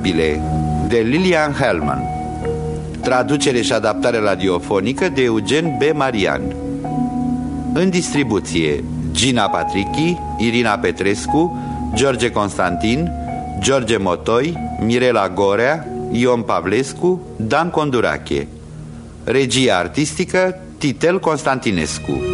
Albile de Lilian Hellman. Traducere și adaptare radiofonică de Eugen B. Marian. În distribuție Gina Patrichi, Irina Petrescu, George Constantin, George Motoi, Mirela Gorea, Ion Pavlescu, Dan Condurache. Regia artistică Titel Constantinescu.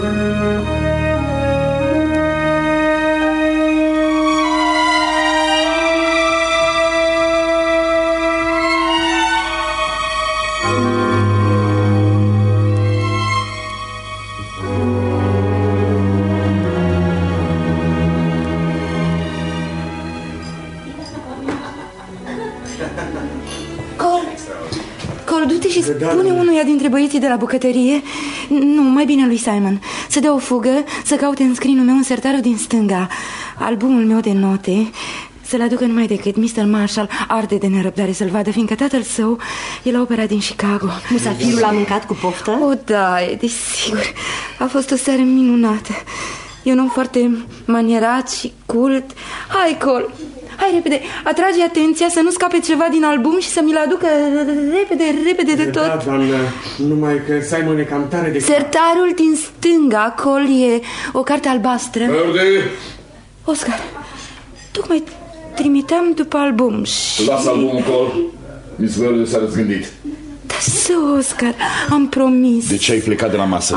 Spune unuia dintre băieții de la bucătărie, nu, mai bine lui Simon, să dea o fugă, să caute în scrinul meu un sertarul din stânga, albumul meu de note, să-l aducă numai decât Mr. Marshall arde de nerăbdare să-l vadă, fiindcă tatăl său e la opera din Chicago. Musafirul a mâncat cu poftă? O, da, e desigur. A fost o seară minunată. E un om foarte manierat și cult. Hai, Cole, hai repede, atrage atenția să nu scape ceva din album și să mi-l aducă repede de tot. Da, doamnă, numai că Simon e cam tare de... Sertarul din stânga, Cole, e o carte albastră. Oscar, tocmai trimiteam după album și... Lasă albumul, Cole. Miss Verde s-a răzgândit. Da, Oscar, am promis. De ce ai plecat de la masă?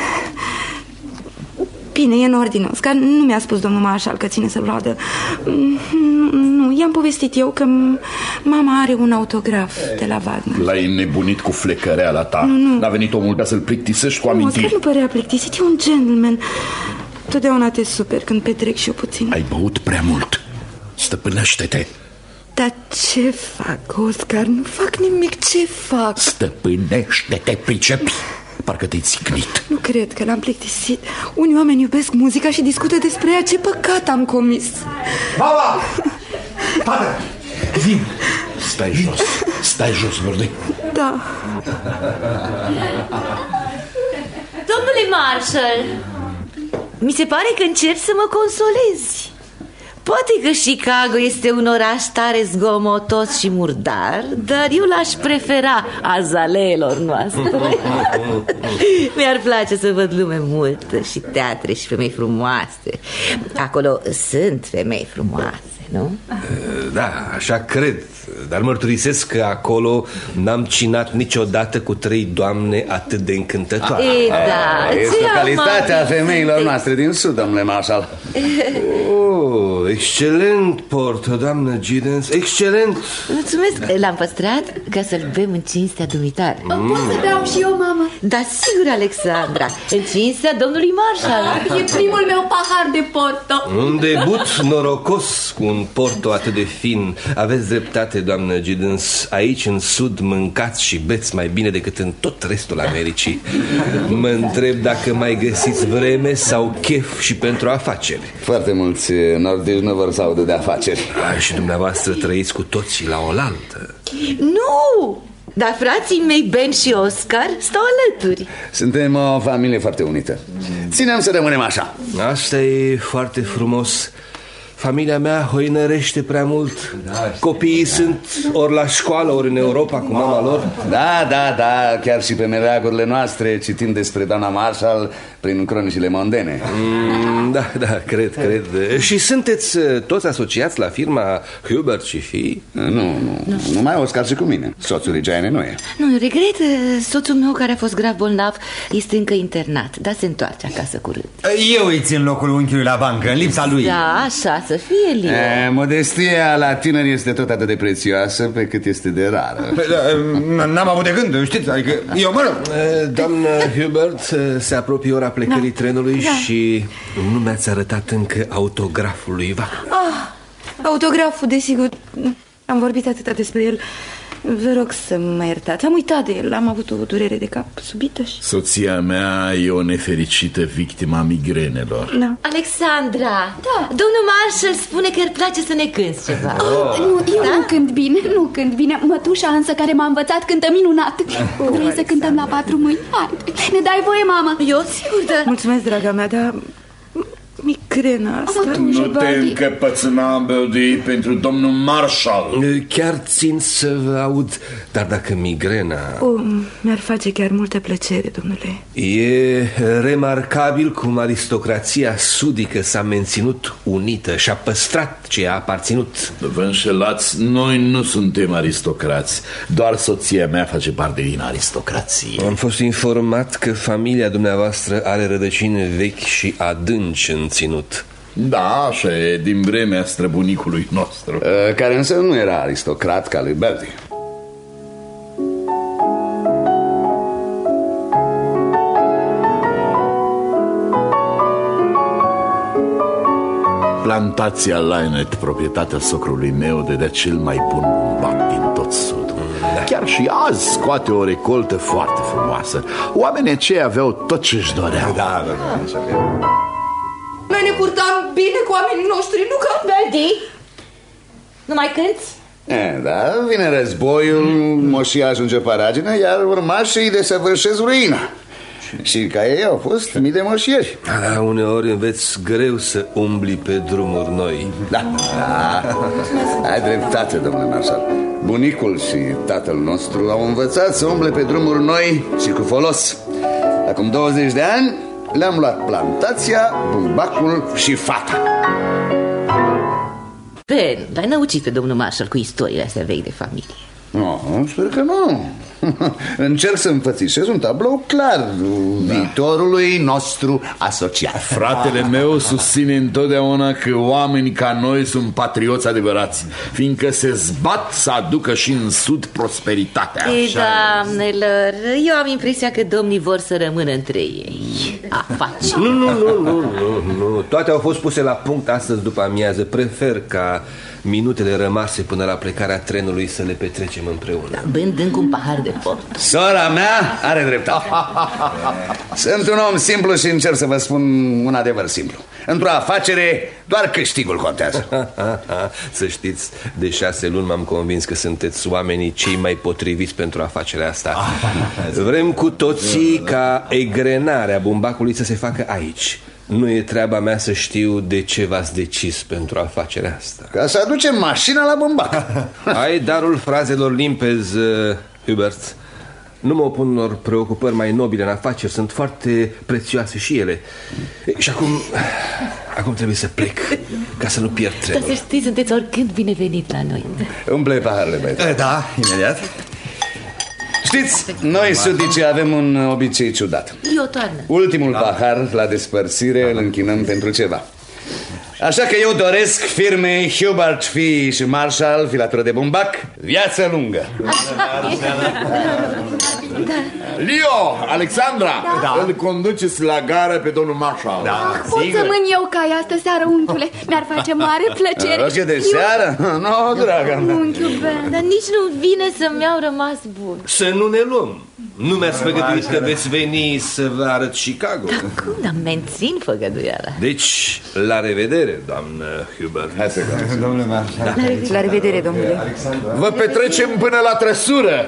Bine, e în ordine, Oscar. Nu mi-a spus domnul Marshall că ține să-l vadă. Nu, i-am povestit eu că mama are un autograf de la Wagner. L-ai înnebunit cu flecăreala ta. Nu. N-a venit omul ca să-l plictisești cu amintiri. Oscar nu părea plictisit, e un gentleman. Totdeauna te super când petrec și eu puțin. Ai băut prea mult. Stăpânește-te. Dar ce fac, Oscar? Nu fac nimic, ce fac? Stăpânește-te, pricepi. Parcă te-ai țicnit. Nu cred că l-am plictisit. Unii oameni iubesc muzica și discută despre ea. Ce păcat am comis. Mama! Tată! Vin! Stai jos, Verde. Da. Domnule Marshall, mi se pare că încerci să mă consolezi. Poate că Chicago este un oraș tare zgomotos și murdar, dar eu l-aș prefera azaleelor noastre. Mi-ar place să văd lume multă și teatre și femei frumoase. Acolo sunt femei frumoase, nu? Da, așa cred. Dar mărturisesc că acolo n-am cinat niciodată cu 3 doamne atât de încântătoare. Da, este calitatea femeilor noastre din sud, domnule Marshall. Oh, excelent port, doamnă Giddens, excelent. Mulțumesc, l-am păstrat ca să-l bem în cinstea dumitare. Pot să beau și eu, mamă? Da, sigur, Alexandra, în cinstea domnului Marshall. E primul meu pahar de porto. Un debut norocos cu un porto atât de fin. Aveți dreptate, doamnă Giddens. Aici în sud mâncați și beți mai bine decât în tot restul Americii. Mă întreb dacă mai găsiți vreme sau chef și pentru afaceri. Foarte mulți nordici nu vor să audă de afaceri. Și dumneavoastră trăiți cu toții la oaltă. Nu, dar frații mei Ben și Oscar stau alături. Suntem o familie foarte unită. Ținem să rămânem așa. Asta e foarte frumos. Familia mea hoinărește prea mult. Copiii sunt ori la școală, ori în Europa cu mama lor. Da, chiar și pe meleagurile noastre citim despre doamna Marshall prin cronicile mondene. Da, cred. Și sunteți toți asociați la firma Hubert și fii? Nu, numai Oscar și cu mine. Soțul Regiane nu e. Nu, regret, soțul meu care a fost grav bolnav este încă internat, dar se întoarce acasă curând. Eu îi țin locul unchiului la bancă, în lipsa lui. Da, așa să fie, Leo. Modestia la tineri este tot atât de prețioasă pe cât este de rară. N-am avut de gând, știți, adică eu mă rog. Doamnă Hubert, se apropie ora plecării trenului și nu mi-ați arătat încă autograful lui Wagner. Autograful, desigur. Am vorbit atâta despre el. Vă rog să mă iertați. Am uitat de el, am avut o durere de cap subită și... Soția mea e o nefericită victima migrenelor. Da. Alexandra, domnul Marshall spune că îi place să ne cânti ceva. Nu cânt bine. Mătușa însă care m-a învățat cântă minunat. Vrei să cântăm la 4 mâini? Hai, ne dai voie, mamă? Eu sigur, da. Mulțumesc, draga mea, dar mi migrena asta. Nu te încăpățâna, Birdie, pentru domnul Marshall. Chiar țin să vă aud, dar dacă migrena... Mi-ar face chiar multă plăcere, domnule. E remarcabil cum aristocrația sudică s-a menținut unită și a păstrat ce a aparținut. Vă înșelați, noi nu suntem aristocrați. Doar soția mea face parte din aristocrație. Am fost informat că familia dumneavoastră are rădăcini vechi și adânci în ținut. Da, așa e, din vremea străbunicului nostru. Care însă nu era aristocrat ca lui Birdie. Plantația Lynette, proprietatea socrului meu, dădea cel mai bun bumbac din tot sudul. Chiar și azi scoate o recoltă foarte frumoasă. Oamenii aceia aveau tot ce-și doreau. Da. Noi ne purtam bine cu oamenii noștri, nu ca... Birdie, nu mai cânti? Da, vine războiul, moșia ajunge paragină, iar urmașii desăvârșesc ruina. Și ca ei au fost mii de moșieri. Uneori înveți greu să umbli pe drumuri noi. Da. Ai dreptate, domnule Marshall. Bunicul și tatăl nostru au învățat să umble pe drumuri noi și cu folos. Acum 20 de ani le-am luat plantația, bumbacul și fata. Ben, l-ai năucit pe domnul Marshall cu istoriile astea vechi de familie. Nu, sper că nu. Încerc să înfățișez un tablou clar viitorului nostru asociat. Fratele meu susține întotdeauna că oamenii ca noi sunt patrioți adevărați, fiindcă se zbat să aducă și în sud prosperitatea. Ei, doamnelor, eu am impresia că domnii vor să rămână între ei. Afaceri. Nu. Toate au fost puse la punct astăzi după amiază. Prefer ca minutele rămase până la plecarea trenului să le petrecem împreună. Bândând cu un pahar de port. Sora mea are dreptate. Sunt un om simplu și încerc să vă spun un adevăr simplu. Într-o afacere doar câștigul contează. Să știți, de 6 luni m-am convins că sunteți oamenii cei mai potriviți pentru afacerea asta. Vrem cu toții ca egrenarea bumbacului să se facă aici. Nu e treaba mea să știu de ce v-ați decis pentru afacerea asta. Ca să aducem mașina la bumbac. Ai darul frazelor limpezi, Hubert. Nu mă opun unor preocupări mai nobile în afaceri. Sunt foarte prețioase și ele. Și acum trebuie să plec, ca să nu pierd trenul. Dar să știți, sunteți oricând binevenit la noi. Umple paharele, băieți. Da, imediat. Știți, noi sudicii avem un obicei ciudat. Eu, toarnă. Ultimul pahar la despărțire îl închinăm pentru ceva. Așa că eu doresc firmei Hubert Fee și Marshall, filatură de bumbac, viață lungă. Leo, Alexandra, îl conduceți la gară pe domnul Marshall. Pot să mân eu cai astă seară, unchiule. Mi-ar face mare plăcere. Roche de seară? Nu, draga mea. Unchiul Ben. Dar nici nu vine să-mi au rămas bun. Să nu ne luăm. Nu mi-ați făgăduit că veți veni să vă arăt Chicago. Cum, dar mențin făgăduiala. Deci, la revedere, doamnă Hubert. Hai să găsim. Domnule Marshall. La revedere, domnule. Vă petrecem până la trăsură.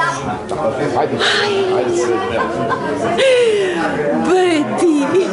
Birdie,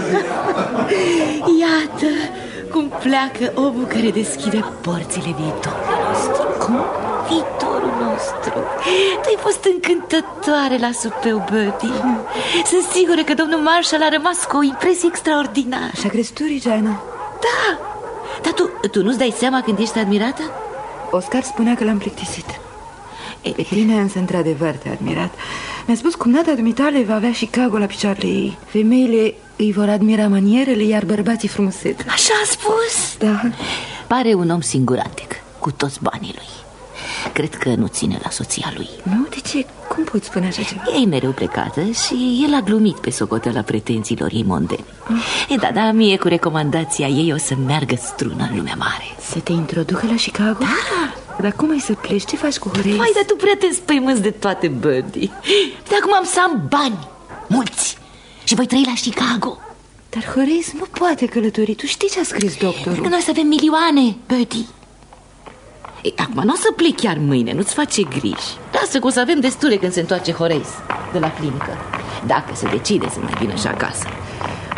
iată cum pleacă omul care deschide porțile viitorului nostru. Cum? Viitorul nostru. Tu ai fost încântătoare la supeu, Birdie. Sunt sigură că domnul Marshall a rămas cu o impresie extraordinară. Așa crezi tu, Regina? Da. Dar tu nu-ți dai seama când ești admirată? Oscar spunea că l-am plictisit. Pe tine însă într-adevăr te-a admirat. Mi-a spus cum nata dumitale va avea Chicago la picioarele ei. Femeile îi vor admira manierele, iar bărbații frumusețe. Așa a spus? Da. Pare un om singuratic, cu toți banii lui. Cred că nu ține la soția lui. Nu? De ce? Cum poți spune așa ceva? Ea e mereu plecată și el a glumit pe socoteala pretențiilor ei mondene. Da, mie cu recomandația ei o să meargă strună în lumea mare. Să te introducă la Chicago? Da. Dar cum ai să pleci? Ce faci cu Horace? Mai, dar tu prea te spăimânți de toate, Birdie. De acum am să am bani, mulți, și voi trăi la Chicago. Dar Horace nu poate călători. Tu știi ce a scris doctorul? Că noi să avem milioane, Birdie. Acum nu o să plec chiar mâine, nu-ți face griji. Lasă că o să avem destule când se întoarce Horace de la clinică, dacă se decide să mai vină și acasă.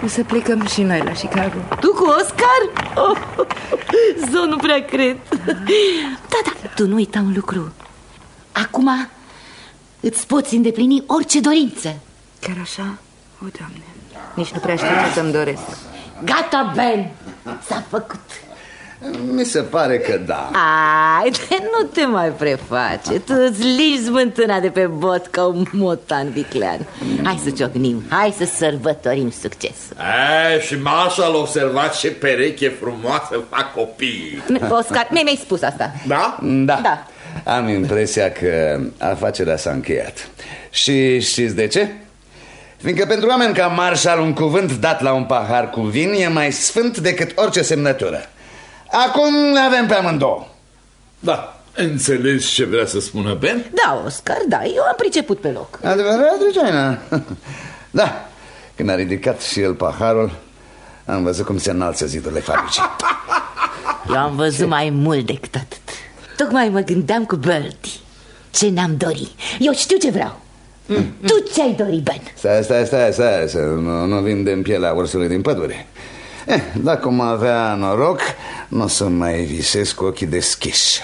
O să plecăm și noi la Chicago. Tu cu Oscar? Oh, Zo, nu prea cred. Da, tu nu uita un lucru. Acum îți poți îndeplini orice dorință. Chiar așa? O, Doamne, nici nu prea știu ce să-mi doresc. Gata, Ben, s-a făcut. Mi se pare că da. Ai, nu te mai preface. Tu îți liși smântâna de pe bot ca un motan viclean. Hai să ciocnim, hai să sărbătorim succesul. Și Marshall a observat ce pereche frumoasă fac copiii. Oscar, mi-ai spus asta. Da? Da. Am impresia că afacerea s-a încheiat. Și știți de ce? Fiindcă pentru oameni ca Marshall un cuvânt dat la un pahar cu vin e mai sfânt decât orice semnătură. Acum le avem pe amândouă. Da, înțelegi ce vrea să spună Ben? Da, Oscar, da, eu am priceput pe loc. Adevărat, Regina? Da, când a ridicat și el paharul, am văzut cum se înalță zidurile fabricii. Eu am văzut mai mult decât atât. Tocmai mă gândeam cu Bertie. Ce ne-am dorit. Eu știu ce vreau. Tu ce-ai dorit, Ben? Stai, nu vindem pielea ursului din pădure. Dacă mă avea noroc, nu o să mai visez cu ochii deschiși.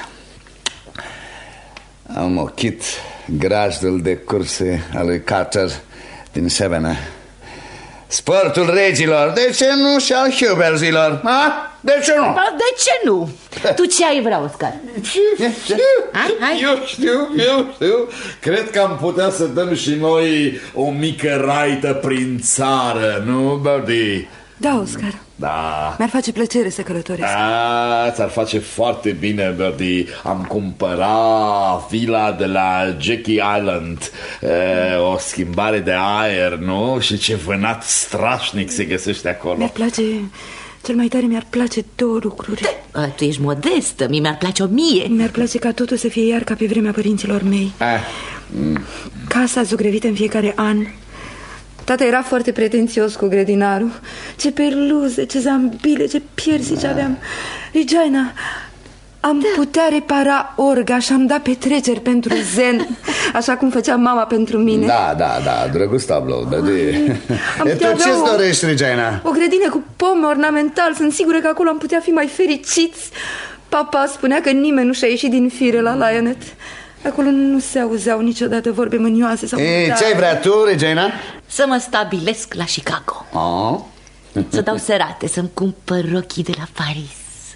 Am ochit grajdul de curse al lui Carter din Savannah. Sportul regilor, de ce nu și al Hubertzilor? De ce nu? De ce nu? Tu ce ai vrea, Oscar? Hai. Eu știu. Cred că am putea să dăm și noi o mică raită prin țară, nu, Bertie? Da, Oscar. Da. Mi-ar face plăcere să călătoresc. Ți-ar face foarte bine, Bertie. Am cumpărat vila de la Jackie Island. O schimbare de aer, nu? Și ce vânat strașnic se găsește acolo. Mi-ar place... Cel mai tare mi-ar place două lucruri. Tu ești modestă, mie mi-ar place 1000. Mi-ar place ca totul să fie iar ca pe vremea părinților mei. Casa zugrăvită în fiecare an. Tata era foarte pretențios cu grădinarul. Ce perluze, ce zambile, ce piersici aveam. Regina, am putea repara orga și am dat petreceri pentru zen, așa cum făcea mama pentru mine. Da, drăguț tablou. Tu ce-ți dorești, Regina? O grădină cu pomi ornamental. Sunt sigură că acolo am putea fi mai fericiți. Papa spunea că nimeni nu și-a ieșit din fire la Lionett. Acolo nu se auzeau niciodată vorbe mânioase sau... Ce-ai vrea tu, Regina? Să mă stabilesc la Chicago. Să dau serate, să-mi cumpăr rochii de la Paris.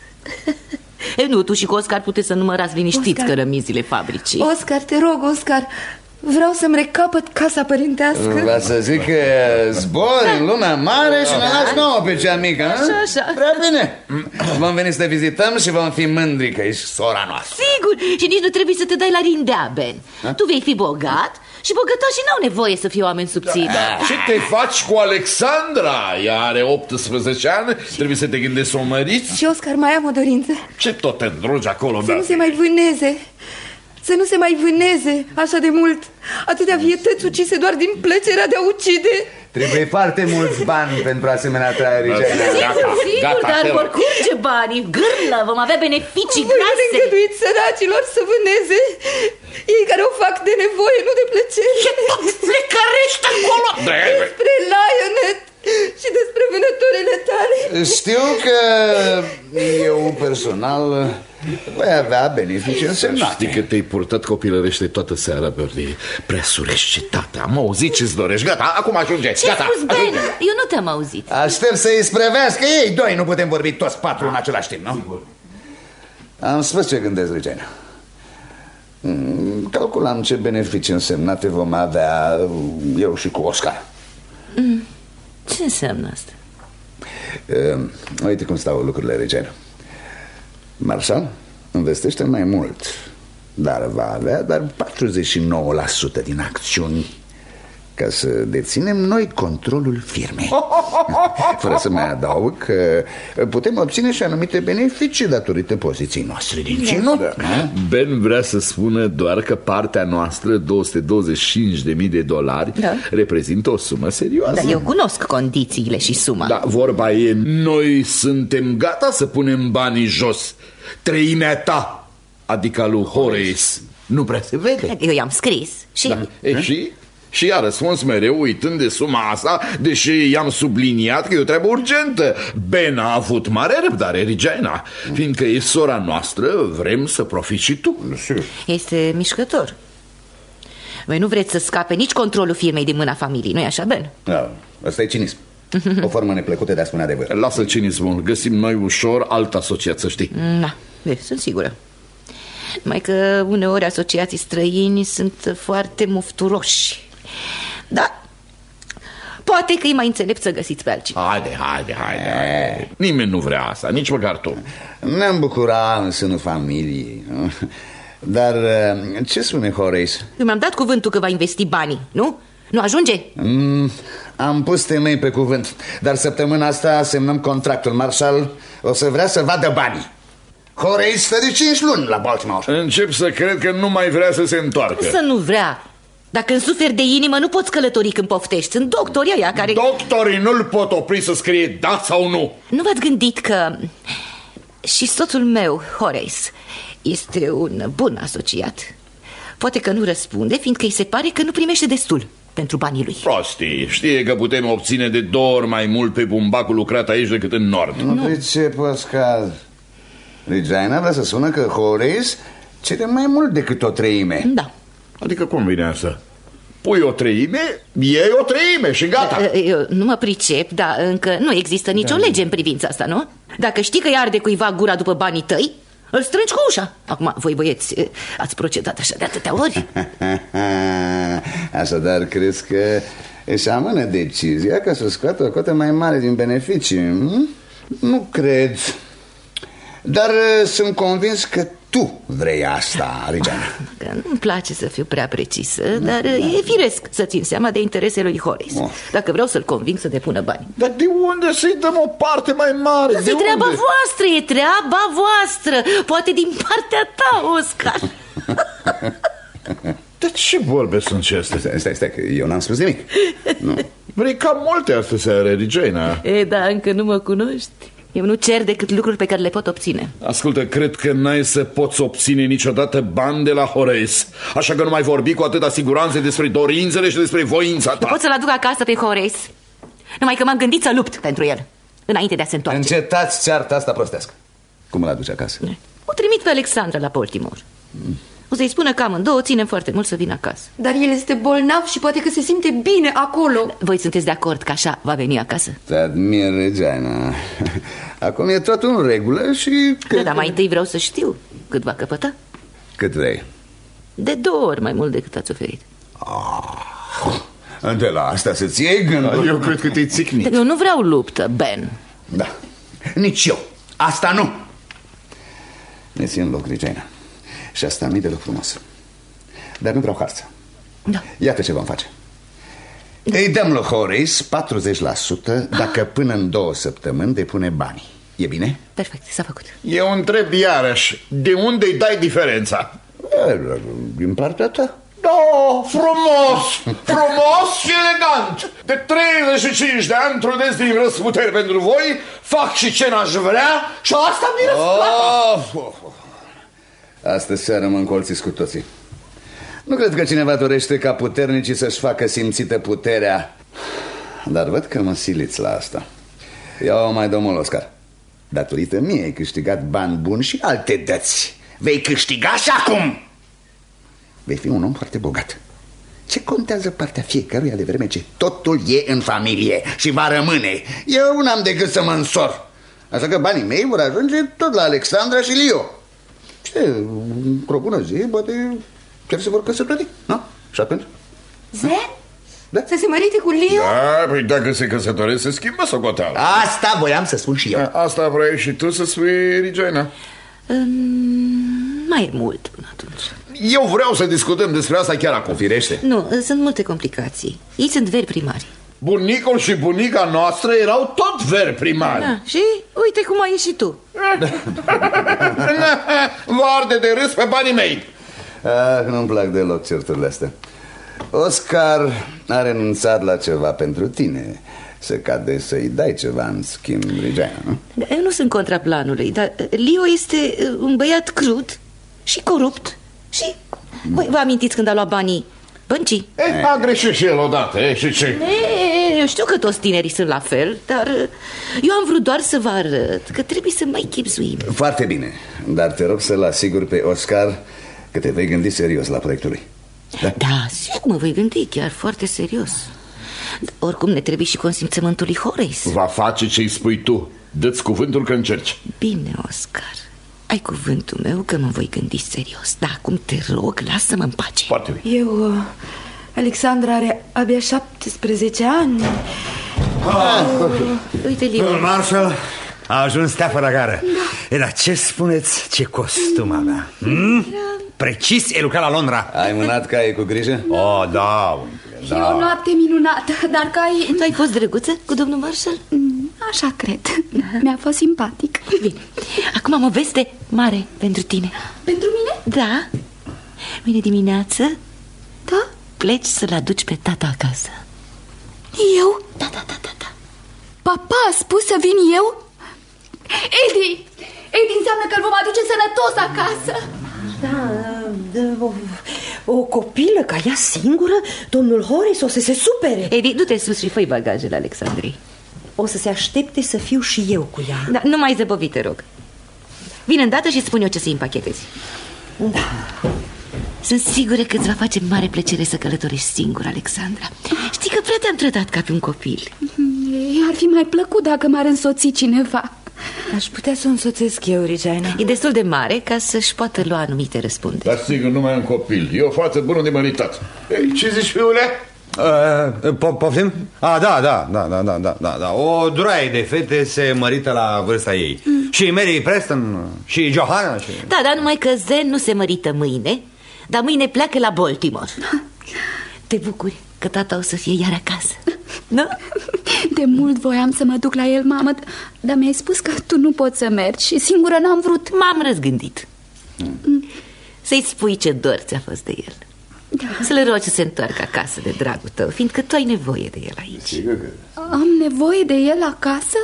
Nu, tu și cu Oscar puteți să numărați liniștiți cărămizile fabricii. Oscar, te rog, Oscar, vreau să-mi recapăt casa părintească. Vreau să zic că zbori în lumea mare și ne lași nouă pe cea mică. Așa. Prea bine. Vom veni să te vizităm și vom fi mândri că ești sora noastră. Sigur, și nici nu trebuie să te dai la rindea, Ben. Tu vei fi bogat și bogătașii n-au nevoie să fie oameni subțiri. Ce te faci cu Alexandra? Ea are 18 ani, trebuie să te gândești să o măriți. Și Oscar, mai am o dorință. Ce tot te îndrogi acolo, Să nu se mai vâneze. Să nu se mai vâneze așa de mult. Atâtea vietăți ucise doar din plăcerea de a ucide. Trebuie foarte mulți bani pentru asemenea trai, Regina. Sigur, dar vor curge banii. Gârlă, vom avea beneficii grase. Voi îngăduiți săracilor să vâneze. Ei care o fac de nevoie, nu de plăcere. Ce tot flecărește acolo? Despre Lionett și despre vânătorile tale. Știu că eu personal voi avea beneficii însemnate. Știi că te-ai purtat copilărește toată seara, Bertie. Prea sureșcitate. Am auzit ce-ți dorești. Gata, acum ajungeți. Ce-ai spus, Ben? Eu nu te-am auzit. Aștept să-i sprevească ei doi. Nu putem vorbi toți patru în același timp, nu? Sigur. Am spus ce gândesc, Regina. Calculam ce beneficii însemnate vom avea eu și cu Oscar. Ce înseamnă asta? Uite cum stau lucrurile, Regina. Marshall investește mai mult, dar va avea doar 49% din acțiuni, ca să deținem noi controlul firmei. Fără să mai adaug că putem obține și anumite beneficii datorită poziției noastre din ținut. Ben vrea să spună doar că partea noastră, $225.000, reprezintă o sumă serioasă. Da, eu cunosc condițiile și suma. Da, vorba e, noi suntem gata să punem banii jos. Treimea ta, adică lui Horace, nu prea se vede. Eu i-am scris și... Da. Și Și i-a răspuns mereu uitând de suma asta, deși i-am subliniat că e o treabă urgentă. Ben a avut mare răbdare, Regina. Fiindcă e sora noastră, vrem să profiți și tu. Este mișcător. Voi nu vreți să scape nici controlul firmei din mâna familiei, nu-i așa, Ben? Da, ăsta e cinism. O formă neplăcută de a spune adevăr. Lasă cinismul, găsim noi ușor alt asociat, să știi. Da, sunt sigură. Numai că uneori asociații străini sunt foarte mufturoși. Da, poate că e mai înțelept să găsiți pe altcineva. Haide. Nimeni nu vrea asta, nici măcar tu. Ne-am bucurat în sânul familiei, nu? Dar ce spune Horace? Eu mi-am dat cuvântul că va investi banii, nu? Nu ajunge? Am pus temei pe cuvânt. Dar săptămâna asta semnăm contractul. Marshall o să vrea să vadă banii. Horace stă de 5 luni la Baltimore. Încep să cred că nu mai vrea să se întoarcă. Să nu vrea. Dacă însuferi de inimă, nu poți călători când poftești. Sunt doctorii aia care... Doctorii nu-l pot opri să scrie da sau nu. Nu v-ați gândit că și soțul meu, Horace, este un bun asociat? Poate că nu răspunde, fiindcă îi se pare că nu primește destul pentru banii lui. Prostii, știe că putem obține de 2 ori mai mult pe bumbacul lucrat aici decât în nord. Nu pricep, Oscar. Regina vrea să spună că Horace cere mai mult decât o treime. Da. Adică cum vine asta? Pui o treime, iei o treime și gata. Eu nu mă pricep, dar încă nu există nicio lege în privința asta, nu? Dacă știi că îi arde cuiva gura după banii tăi, îl strângi cu ușa. Acum, voi băieți, ați procedat așa de atâtea ori. Așadar, crezi că își amână decizia ca să scoată o cotă mai mare din beneficii? Nu cred. Dar sunt convins că tu vrei asta, Regina. Nu-mi place să fiu prea precisă, dar e firesc să țin seama de interesele lui Horace. Dacă vreau să-l conving să depună bani. Dar de unde să-i dăm o parte mai mare? E treaba voastră, e treaba voastră. Poate din partea ta, Oscar. De ce vorbe sunt acestea? Stai, că eu n-am spus nimic. Nu. Vrei cam multe astea seară, Regina. Da, încă nu mă cunoști. Eu nu cer decât lucruri pe care le pot obține. Ascultă, cred că n-ai să poți obține niciodată bani de la Horace. Așa că nu mai vorbi cu atâta siguranță despre dorințele și despre voința ta. Eu pot să-l aduc acasă pe Horace, numai că m-am gândit să lupt pentru el înainte de a se întoarce. Încetați cearta asta prostească. Cum îl aduce acasă? O trimit pe Alexandra la Baltimore. O să-i spună că amândouă ținem foarte mult să vină acasă. Dar el este bolnav și poate că se simte bine acolo. Voi sunteți de acord că așa va veni acasă? Te admir, Regina. Acum e tot în regulă și... Dar mai întâi vreau să știu cât va căpăta. Cât vrei? De 2 ori mai mult decât ați oferit. De la asta să-ți iei gândul. Eu cred că te-ai țicnit. Eu nu vreau luptă, Ben. Da, nici eu. Asta nu. Ne țin loc, Regina. Și asta mi-e deloc frumos. Dar nu vreau harță. Da. Iată ce vom face. Îi dăm lui Horace 40% dacă până în 2 săptămâni depune banii. E bine? Perfect, s-a făcut. Eu întreb iarăși, de unde îi dai diferența? Din partea ta. Da, frumos și elegant. De 35 de ani trudesc din răsputeri pentru voi, fac și ce n-aș vrea și asta mi răsplata. Astă seară mă încolțiți cu toții. Nu cred că cineva dorește ca puternicii să-și facă simțită puterea, dar văd că mă siliți la asta. Ia-o mai, domnul Oscar. Datorită mie ai câștigat bani buni și alte dăți. Vei câștiga și acum. Vei fi un om foarte bogat. Ce contează partea fiecăruia de vreme ce totul e în familie și va rămâne? Eu n-am decât să mă însor. Așa că banii mei vor ajunge tot la Alexandra și Leo. Ce, într-o bună zi, poate chiar se vor căsători, nu? Și atunci? Zen? Da? Să se mărite cu Leo? Da, păi dacă se căsătoresc, se schimbă socoteala. Asta voiam să spun și eu. Asta vrei și tu să spui, Regina? Mai mult până atunci. Eu vreau să discutăm despre asta chiar acum. Firește. Nu, sunt multe complicații. Ei sunt veri primari. Bunicul și bunica noastră erau tot veri primari. Da, și uite cum ai ieșit tu. Vă arde de râs pe banii mei. Nu-mi plac deloc certurile astea. Oscar a renunțat la ceva pentru tine. Se cade să-i dai ceva în schimb, Regina, nu? Eu nu sunt contra planului, dar Leo este un băiat crud și corupt. Și vă amintiți când a luat banii Băncii. A greșit și el odată, și ce? Eu știu că toți tinerii sunt la fel, dar eu am vrut doar să vă arăt că trebuie să mai chipzuim. Foarte bine, dar te rog să-l asiguri pe Oscar că te vei gândi serios la proiectul lui. Da, sigur mă voi gândi, chiar foarte serios. Oricum ne trebuie și consimțământul lui Horace. Va face ce-i spui tu. Dă-ți cuvântul că încerci. Bine, Oscar, ai cuvântul meu că mă voi gândi serios. Dar acum te rog, lasă-mă în pace. Foarte bine. Alexandra are abia 17 ani. Uite, Leo. Domnul Marshall a ajuns steafă la gară. Da. Dar ce spuneți, ce costum avea? Precis, e lucrat la Londra. Ai mânat caii cu grijă? Oh, da. Și o noapte minunată, dar caii... Tu ai fost drăguță cu domnul Marshall? Așa cred. Mi-a fost simpatic. Bine, acum am o veste mare pentru tine. Pentru mine? Da. Mâine dimineață Da? pleci să-l aduci pe tata acasă. Eu? Da. Papa a spus să vin eu? Eddie înseamnă că îl vom aduce sănătos acasă. O copilă ca ea singură? Domnul Horace o să se supere. Eddie, du-te sus și fă-i bagajele Alexandrei. O să se aștepte să fiu și eu cu ea. Da, nu mai zăbovi, te rog. Vine îndată și spun eu ce să-i împachetezi. Da. Sunt sigură că îți va face mare plăcere să călătorești singur, Alexandra. Știi că prea te-am tratat ca pe un copil. Ar fi mai plăcut dacă m-ar însoți cineva. Aș putea să o însoțesc eu, Regina. E destul de mare ca să-și poată lua anumite răspunderi. Dar sigur, nu mai e un copil. E o fată bună de măritat. Ce zici, fiule? Poftim? Da. O droaie de fete se mărită la vârsta ei. Și Mary Preston, și Johanna și... Da, dar numai că Zen nu se mărită mâine, dar mâine pleacă la Baltimore. Te bucuri că tata o să fie iar acasă, nu? De mult voiam să mă duc la el, mamă, dar mi-ai spus că tu nu poți să mergi și singură n-am vrut. M-am răzgândit. Să-i spui ce dor ți-a fost de el. Să-l rogi să se întoarcă acasă de dragul tău, fiindcă tu ai nevoie de el aici. Am nevoie de el acasă?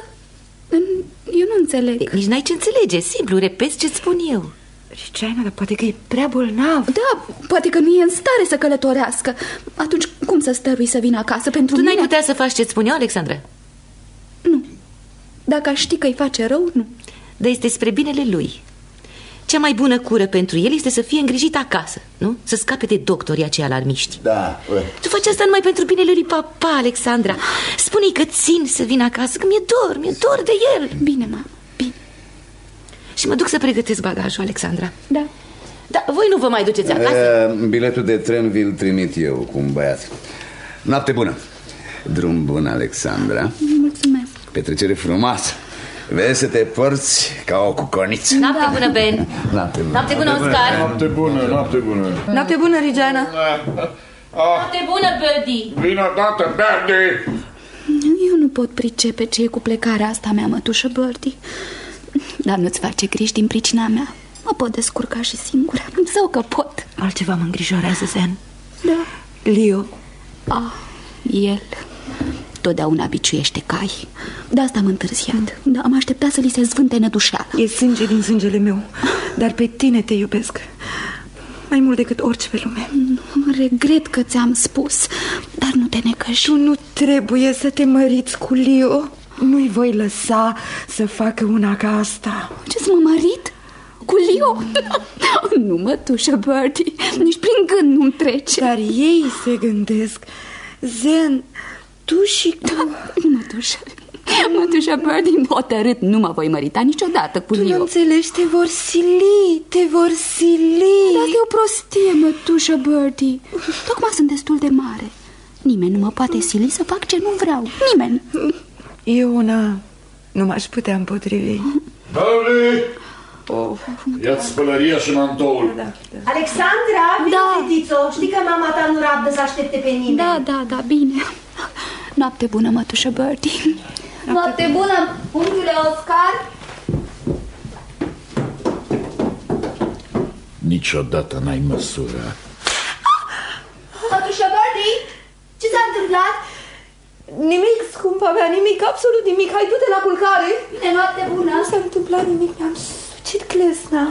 Eu nu înțeleg. Nici n-ai ce înțelege, simplu, repezi ce-ți spun eu. Regina, dar poate că e prea bolnav. Da, poate că nu e în stare să călătorească. Atunci cum să stărui să vină acasă pentru mine? Tu n-ai putea să faci ce-ți spun eu, Alexandra? Nu. Dacă aș ști că îi face rău, nu. Dar este spre binele lui. Cea mai bună cură pentru el este să fie îngrijit acasă, nu? Să scape de doctorii aceia alarmiști. Da. Tu faci asta numai pentru binele lui papa, Alexandra. Spune-i că țin să vină acasă, că mi-e dor de el. Bine, mamă, bine. Și mă duc să pregătesc bagajul, Alexandra. Da. Da, voi nu vă mai duceți acasă? Biletul de tren vi-l trimit eu cu un băiat. Noapte bună. Drum bun, Alexandra. Mulțumesc. Petrecere frumoasă. Vezi să te porți ca o cuconiță. Noapte bună, Ben. Noapte bună. Noapte bună, Oscar. Noapte bună. Noapte bună, Regina. Noapte bună, Birdie. Vină dată, Birdie. Eu nu pot pricepe ce e cu plecarea asta mea, mătușă Birdie. Dar nu-ți face griji din pricina mea. Mă pot descurca și singură. Zău că pot. Altceva mă îngrijorează, Zen. Da. Leo. El totdeauna biciuiește cai. De asta am întârziat. Da, am așteptat să li se zvânte nădușeala. E sânge din sângele meu, dar pe tine te iubesc mai mult decât orice pe lume. Regret că ți-am spus, dar nu te necăși. Tu nu trebuie să te măriți cu Leo. Nu-i voi lăsa să facă una ca asta. Ce, să mă mărit? Cu Leo? Nu, mătușă Birdie, nici prin gând nu-mi trece. Dar ei se gândesc. Zen, tu și tu. Mătușă Birdie, hotărât, nu mă voi mărita niciodată cu Leo. Tu nu înțelegi, te vor sili. Dar asta e o prostie, mătușă Birdie. Tocmai sunt destul de mare. Nimeni nu mă poate sili să fac ce nu vreau. Nimeni. Eu nu m-aș putea împotrivi. Birdie! Ia-ți spălăria și mantoul. Da. Alexandra, vino, fetițo. Știi că mama ta nu rabdă să aștepte pe nimeni. Da, bine. Noapte bună, mătușă Birdie. Noapte bună, unchiule Oscar. Niciodată n-ai măsură. Mătușă Birdie, ce s-a întâmplat? Nimic, scumpa mea, nimic, absolut nimic. Hai, du-te la culcare. Bine, noapte bună. Nu s-a întâmplat nimic, mi-am sucit clesna.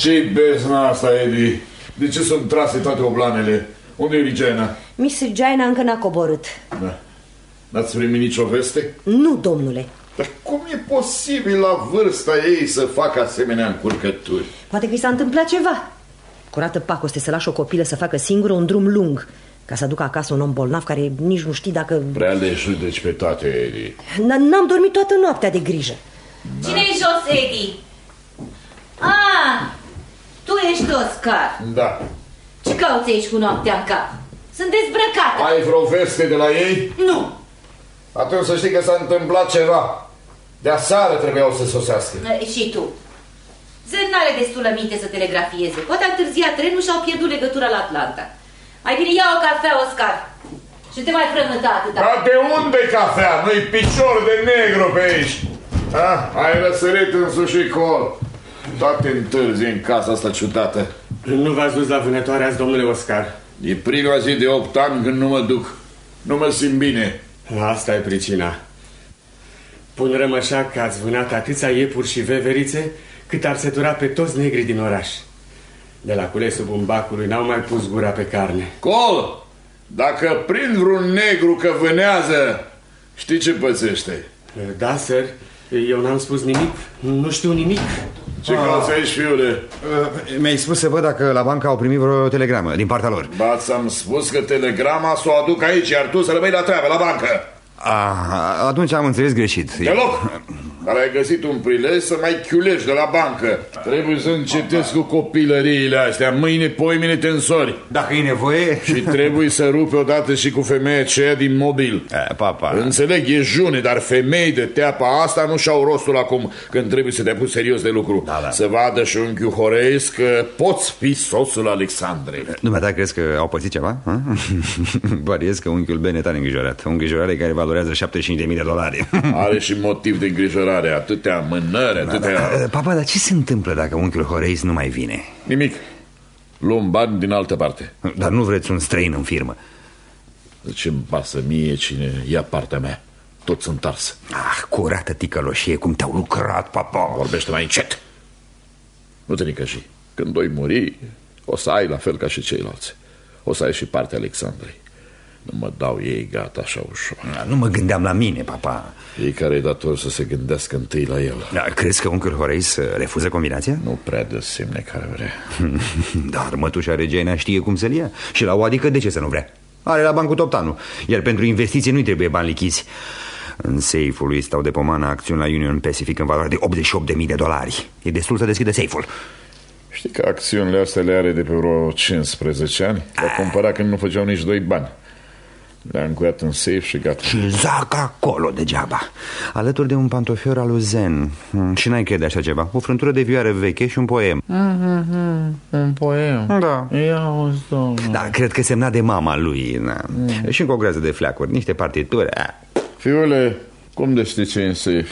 Ce-i bezna asta, Edi? De ce sunt trase toate oblanele? Unde e Regina? Miss Regina încă n-a coborât. Da. N-ați primit nicio veste? Nu, domnule. Dar cum e posibil la vârsta ei să facă asemenea încurcături? Poate că i s-a întâmplat ceva. Curată pacoste să lași o copilă să facă singură un drum lung, ca să aducă acasă un om bolnav care nici nu știi dacă... Prea le judeci pe toate, Edi. N-am dormit toată noaptea de grijă. Cine-i jos, Edi? Tu ești Oscar. Da. Ce cauți aici cu noaptea în cap? Sunt dezbrăcată. Ai vreo veste de la ei? Nu. Atunci să știi că s-a întâmplat ceva. De aseară trebuiau să sosească. Și tu? Zen n-are destulă minte să telegrafieze. Poate a întârziat trenul și au pierdut legătura la Atlanta. Mai bine ia o cafea, Oscar. Și te mai frământa atâta. Dar de unde cafea? Nu-i picior de negru pe aici. Ai răsărit în sușicol. Toate întârzi în casa asta ciudată. Nu v-ați dus la vânătoare azi, domnule Oscar? E prima zi de 8 ani când nu mă duc. Nu mă simt bine. Asta e pricina. Pun rămășa că ați vânat atâția iepuri și veverițe cât ar sătura pe toți negrii din oraș. De la culesul bumbacului n-au mai pus gura pe carne. Col! Dacă prind vreun negru că vânează, știi ce pățește? Da, sir. Eu n-am spus nimic. Nu știu nimic. Ce cauți aici, fiule? Mi-ai spus să văd dacă la bancă au primit vreo telegramă din partea lor. Ba, ți-am spus că telegrama să o aduc aici, iar tu să rămâi la treabă, la bancă. Atunci am înțeles greșit. Deloc! Dar ai găsit un prilej să mai chiulești de la bancă. Trebuie să încetezi cu copilăriile astea. Mâine, poimine te însori. Dacă e nevoie. Și trebuie să rupi odată și cu femeia aceea din mobil. Papa. Înțeleg, e june, dar femei de teapa asta nu și-au rostul acum, când trebuie să te apuci serios de lucru. Da. Să vadă și unchiul Horeis că poți fi soțul Alexandrei. Dumneata crezi că au pățit ceva? Pariez că unchiul Ben e tare îngrijorat. O îngrijorare care valorează $75.000. Are și motiv de îngrijorare. Atâtea amânări, atâtea... Papa, dar ce se întâmplă dacă unchiul Horeis nu mai vine? Nimic. Luăm bani din altă parte. Dar nu vreți un străin în firmă? Ce-mi pasă mie cine ia partea mea? Toți sunt ars. Curată ticăloșie, cum te-au lucrat, papa. Vorbește mai încet. Nu te nicăși. Când doi muri, o să ai la fel ca și ceilalți. O să ai și partea Alexandrei. Nu mă dau ei gata așa ușor. Nu mă gândeam la mine, papa. Ei care e dator să se gândească întâi la el. Crezi că unchiul Horeis refuză combinația? Nu prea dă semne care vrea. Dar mătușa Regina știe cum să-l ia. Și la o adică de ce să nu vrea? Are la bancul toptanul. Iar pentru investiție nu-i trebuie bani lichizi. În safe-ul lui stau de pomană acțiuni la Union Pacific în valoare de $88.000. E destul să deschidă safe-ul. Știi că acțiunile astea le are de pe vreo 15 ani? Le-a cumpărat când nu făceau nici 2 bani. Le-a încuiat în safe și gata. Și zac acolo degeaba, alături de un pantofior al lui Zen. Și n-ai crede așa ceva. O frântură de vioară veche și un poem. Un poem? Da. Da, cred că semna de mama lui. Și încă o grează de fleacuri, niște partituri. Fiule, cum de știi ce e în safe?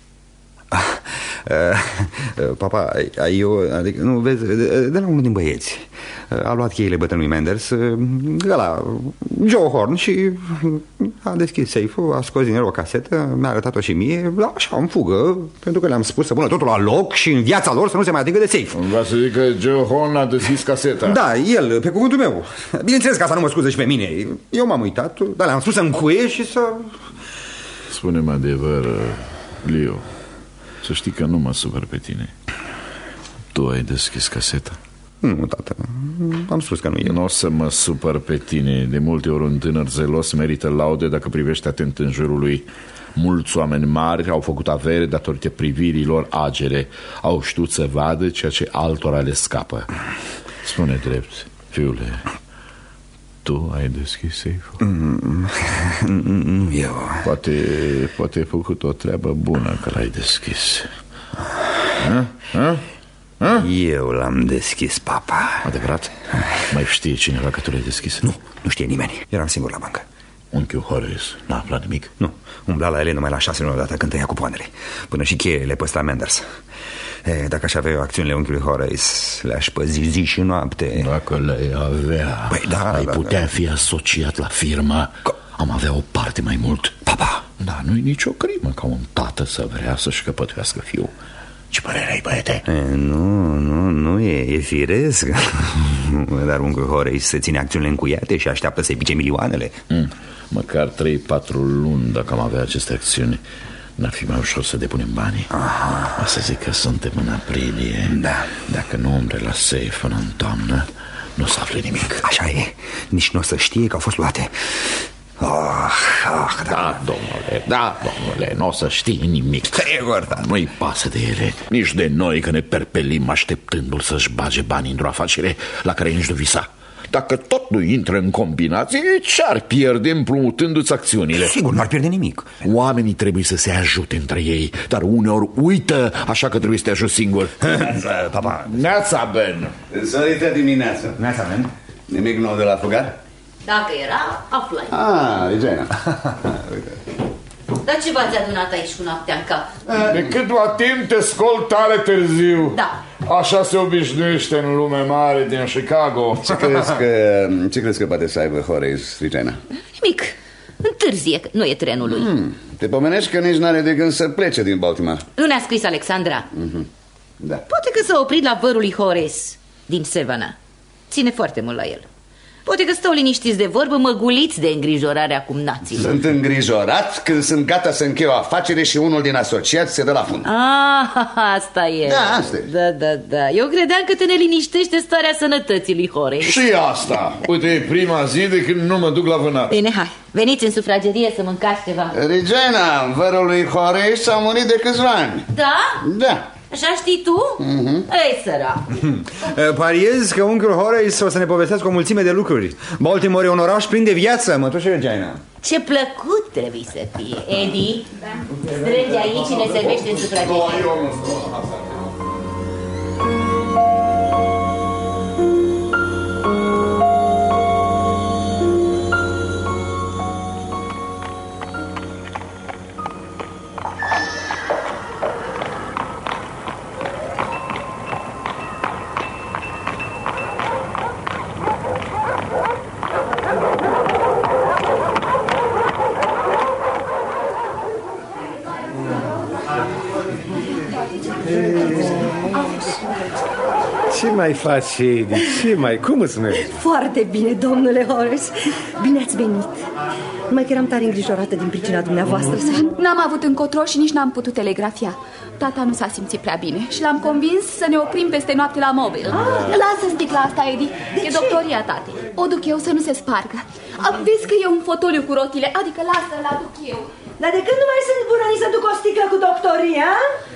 Papa, eu, adică, nu, vezi, de la unul din băieți. A luat cheile bătrânului Manders, ăla, Joe Horn, și a deschis safe-ul, a scos din el o casetă, mi-a arătat-o și mie, așa, în fugă, pentru că le-am spus să pună totul la loc și în viața lor să nu se mai atingă de safe. Vreau să zic că Joe Horn a deschis caseta. Da, el, pe cuvântul meu. Bineînțeles că asta nu mă scuză și pe mine. Eu m-am uitat, dar le-am spus să încuie și să... Spune-mi adevăr, Leo. Să știi că nu mă supăr pe tine. Tu ai deschis caseta? Nu, tată, am spus că nu eu. Nu o să mă supăr pe tine. De multe ori un tânăr zelos merită laude dacă privește atent în jurul lui. Mulți oameni mari au făcut avere datorită privirilor agere. Au știut să vadă ceea ce altora le scapă. Spune drept, fiule, tu ai deschis safe-ul? Nu eu. Poate ai făcut o treabă bună că l-ai deschis. Eu l-am deschis, papa. Adevărat? Mai știe cineva că tu l-ai deschis? Nu știe nimeni. Eram singur la bancă. Unchiul Horace n-a aflat nimic? Nu, umbla la ele numai la 6 luni odată când tăia cupoanele. Până și cheile le păstra Manders. Dacă aș avea eu acțiunile unchiului Horace, le-aș păzi zi și noapte. Dacă le-ai avea, păi da, ai putea fi asociat la firmă. Am avea o parte mai mult. Papa! Da, nu-i nicio crimă ca un tată să vrea să-și căpătuiască fiul. Ce părere ai, băiete? Nu e firesc. Dar uncle Horace se ține acțiunile încuiate și așteaptă să-i pice milioanele. Măcar 3-4 luni dacă am avea aceste acțiuni, n-ar fi mai ușor să depunem banii. O să zic că suntem în aprilie. Da. Dacă nu umbre la safe până în toamnă, nu o să afle nimic. Așa e, nici nu o să știe că au fost luate. Da, domnule, nu o să știi nimic. Nu-i pasă de ele, nici de noi, că ne perpelim așteptându-l să-și bage banii într-o afacere la care nici nu visa. Dacă tot nu intră în combinație, ce-ar pierde împrumutându-ți acțiunile? Sigur, nu ar pierde nimic. Oamenii trebuie să se ajute între ei, dar uneori uită, așa că trebuie să te ajut singur. Papa. Neața, Ben. Sărită dimineața. Neața, Ben. Nimic nou de la fugar? Dacă era, aflai. Regina. Dar ce v-ați adunat aici cu noaptea în cap? De câtva timp te scol tare târziu. Da. Așa se obișnuiește în lume mare din Chicago. Ce crezi că poate să aibă Horace, Regina? Nimic. Întârzie, nu e trenul lui. Te pomenești că nici n-are de gând să plece din Baltimore. Nu ne-a scris Alexandra? Da. Poate că s-a oprit la vărul lui Horace din Savannah. Ține foarte mult la el. Poate că stau liniștiți de vorbă, măguliți de îngrijorarea cumnaților. Sunt îngrijorat când sunt gata să închei o afacere și unul din asociați se dă la fund. Asta e. Da, asta e. Da. Eu credeam că te neliniștește starea sănătății lui Horace. Și asta. Uite, e prima zi de când nu mă duc la vânat. Bine, hai, veniți în sufragerie să mâncați ceva. Regina, vărul lui Horace a murit de câțiva ani. Da? Da. Așa știi tu? Ei, sărac. Pariez că unchiul Horace o să ne povestească o mulțime de lucruri. Baltimore e un oraș plin de viață, mătușă Regina. Ce plăcut trebuie să fie. Eddie, strânge aici și ne servește în sufragerie. Ce mai faci, Eddie? Cum îți merge? Foarte bine, domnule Horace. Bine ați venit. Numai că eram tare îngrijorată din pricina dumneavoastră. N-am avut încotro și nici n-am putut telegrafia. Tata nu s-a simțit prea bine și l-am convins să ne oprim peste noapte la mobil. Lasă sticla asta, Eddie. E doctoria tatei. O duc eu să nu se spargă. Vezi că e un fotoliu cu rotile, adică lasă-l aduc eu. Dar de când nu mai sunt bună nici să duc o sticlă cu doctoria?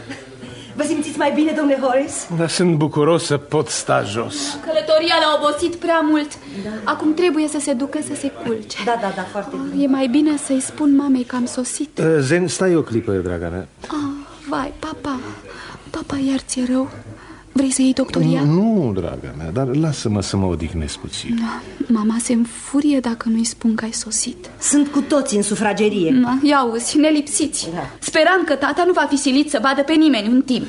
Vă simțiți mai bine, domnule Horace? Dar sunt bucuros să pot sta jos. Călătoria l-a obosit prea mult. Acum trebuie să se ducă să se culce. Da, foarte bine. E mai bine să-i spun mamei că am sosit. Zen, stai o clipă, draga mea. Vai, papa, iar ți-e rău? Vrei să iei doctoria? Nu, draga mea, dar lasă-mă să mă odihnesc puțin. Mama se înfurie dacă nu-i spun că ai sosit. Sunt cu toți în sufragerie. Ia auzi, nelipsiți. Speram că tata nu va fi silit să vadă pe nimeni un timp.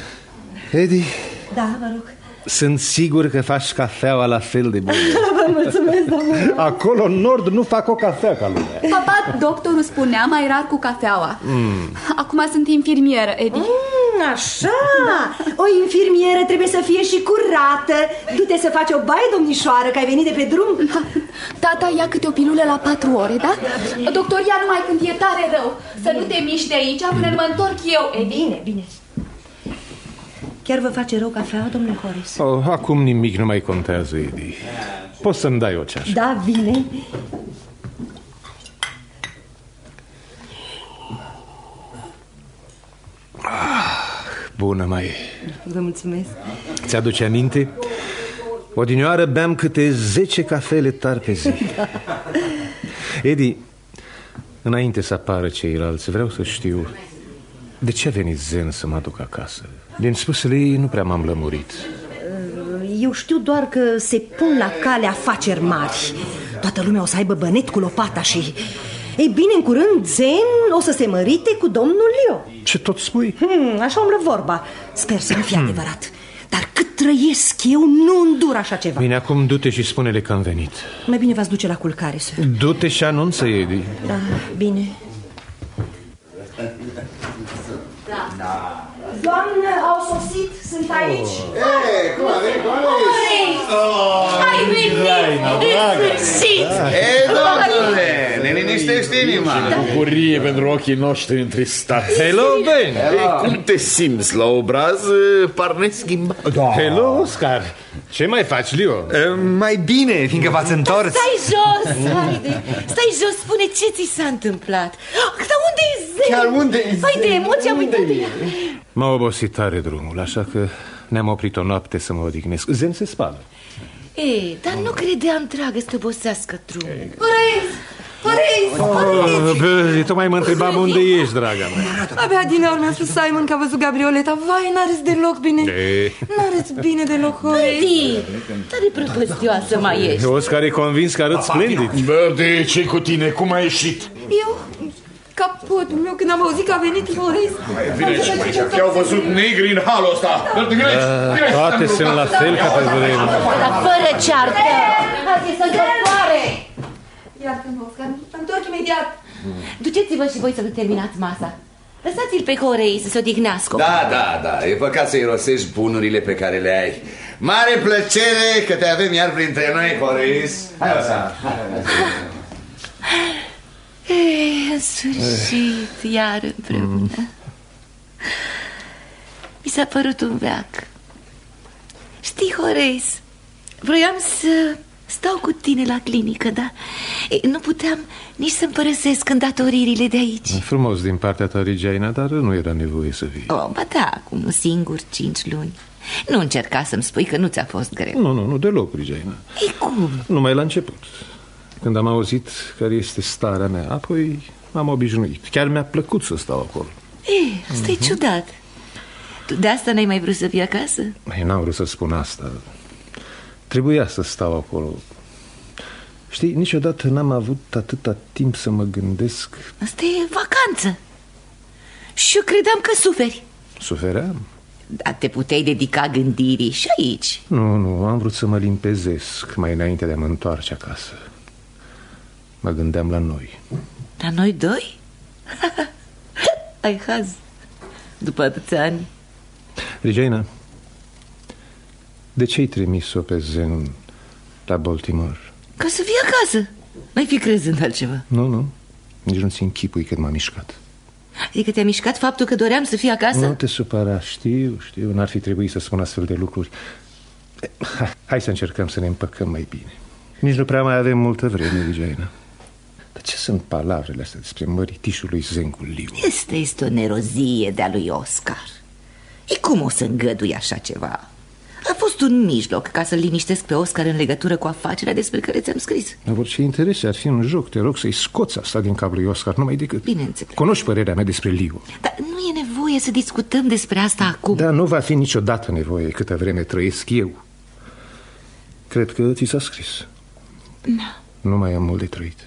Eddie? Da, vă rog. Sunt sigur că faci cafeaua la fel de bună. Vă mulțumesc, domnule. Acolo în nord nu fac o cafea ca lumea. Papa, doctorul spunea mai rar cu cafeaua. Acum sunt infirmieră, Eddie. Așa, o infirmieră trebuie să fie și curată. Du-te să faci o baie, domnișoară, că ai venit de pe drum. Tata ia câte o pilulă la 4 ore, da? Doctoria numai când e tare rău. Să nu te miști de aici până mă întorc eu, Eddie. Bine. Chiar vă face rău cafeaua, domnule Horace? Acum nimic nu mai contează, Eddie. Poți să-mi dai o ceașă? Da, bine. Bună, mai. Vă mulțumesc. Ți-aduce aminte? Odinioară beam câte 10 cafele tari pe zi. Da. Eddie, înainte să apară ceilalți, vreau să știu de ce a venit Zen să mă aduc acasă. Din spusele ei nu prea m-am lămurit. Eu știu doar că se pun la cale afaceri mari. Toată lumea o să aibă bănet cu lopata și... Ei bine, în curând Zen o să se mărite cu domnul Leo. Ce tot spui? Așa umblă vorba. Sper să nu fie adevărat. Dar cât trăiesc eu, nu îndur așa ceva. Bine, acum du-te și spune-le că am venit. Mai bine v-ați duce la culcare, să... Du-te și anunță, Eddie. Da, bine. Doamnă, au sosit, sunt aici. Cum a venit, Ai venit, în sfârșit! domnule, ne liniștește inima. Bucurie pentru ochii noștri întristați. Hello, Ben! Cum te simți la obraz? Par neschimbat. Hello, Oscar! Ce mai faci, Leo? Mai bine, fiindcă v-ați întors. Stai jos, haide! Stai jos, spune ce ți s-a întâmplat. Dar unde e Zen? Chiar unde e Zen? Hai de emoție, am uitat de ea. M-a obosit tare drumul, așa că ne-am oprit o noapte să mă odihnesc. Zen se spală. Dar nu credeam, dragă, să te obosească drumul. Horace! Tocmai mă întrebam unde ești, draga mea. Abia din ori mi-a spus Simon că a văzut Gabrioleta. Vai, n-arăți deloc bine. N-arăți bine deloc, Horace. Tare prăpăstioasă mai ești. Oscar e convins că arăt splendid. Berde, ce cu tine? Cum ai ieșit? Eu, capotul meu, când am auzit că a venit Horace. Vine și aici, că au văzut negri în halul ăsta. Toate sunt la fel ca pe vreme. Dar fără ceartă. Hai să întorcoare. Iartă-mă, Oscar, întorc imediat. Duceți-vă și voi să terminați masa. Lăsați-l pe Horace să se odihnească. Da, e păcat să irosești bunurile pe care le ai. Mare plăcere că te avem iar printre noi, Horace. Hai, Oscar. În sfârșit, iar împreună. Mi s-a părut un veac. Știi, Horace, vroiam să stau cu tine la clinică, dar nu puteam nici să-mi părăsesc îndatoririle de aici. Frumos din partea ta, Regina, dar nu era nevoie să vii. Ba da, acum un singur 5 luni. Nu încerca să-mi spui că nu ți-a fost greu. Nu, deloc, Regina. Cum? Numai la început, când am auzit care este starea mea, apoi m-am obișnuit. Chiar mi-a plăcut să stau acolo. Asta e ciudat. Tu de asta n-ai mai vrut să fii acasă? N-am vrut să spun asta. Trebuia să stau acolo. Știi, niciodată n-am avut atâta timp să mă gândesc. Asta e vacanță. Și eu credeam că suferi. Sufeream? Dar te puteai dedica gândirii și aici. Nu, am vrut să mă limpezesc mai înainte de a mă întoarce acasă. Mă gândeam la noi. La noi doi? Ai haz. După atâția ani. Regina, de ce ai trimis-o pe Zen la Baltimore? Ca să fii acasă. N-ai fi crezând altceva. Nu, nici nu-ți închipui cât m-a mișcat. Adică te-a mișcat faptul că doream să fii acasă? Nu te supăra, știu, n-ar fi trebuit să spun astfel de lucruri. Hai să încercăm să ne împăcăm mai bine. Nici nu prea mai avem multă vreme, Regina. Dar ce sunt palavrele astea despre măritișul lui Zen cu Liu? Este o nerozie de-a lui Oscar. Cum o să îngădui așa ceva? A fost un mijloc ca să-l liniștesc pe Oscar în legătură cu afacerea despre care ți-am scris. Dar orice interese ar fi un joc, te rog să-i scoți asta din capul lui Oscar, numai decât. Bineînțeles. Cunoști părerea mea despre Liu. Dar nu e nevoie să discutăm despre asta acum. Da, nu va fi niciodată nevoie câtă vreme trăiesc eu. Cred că ți s-a scris. Nu mai am mult de trăit.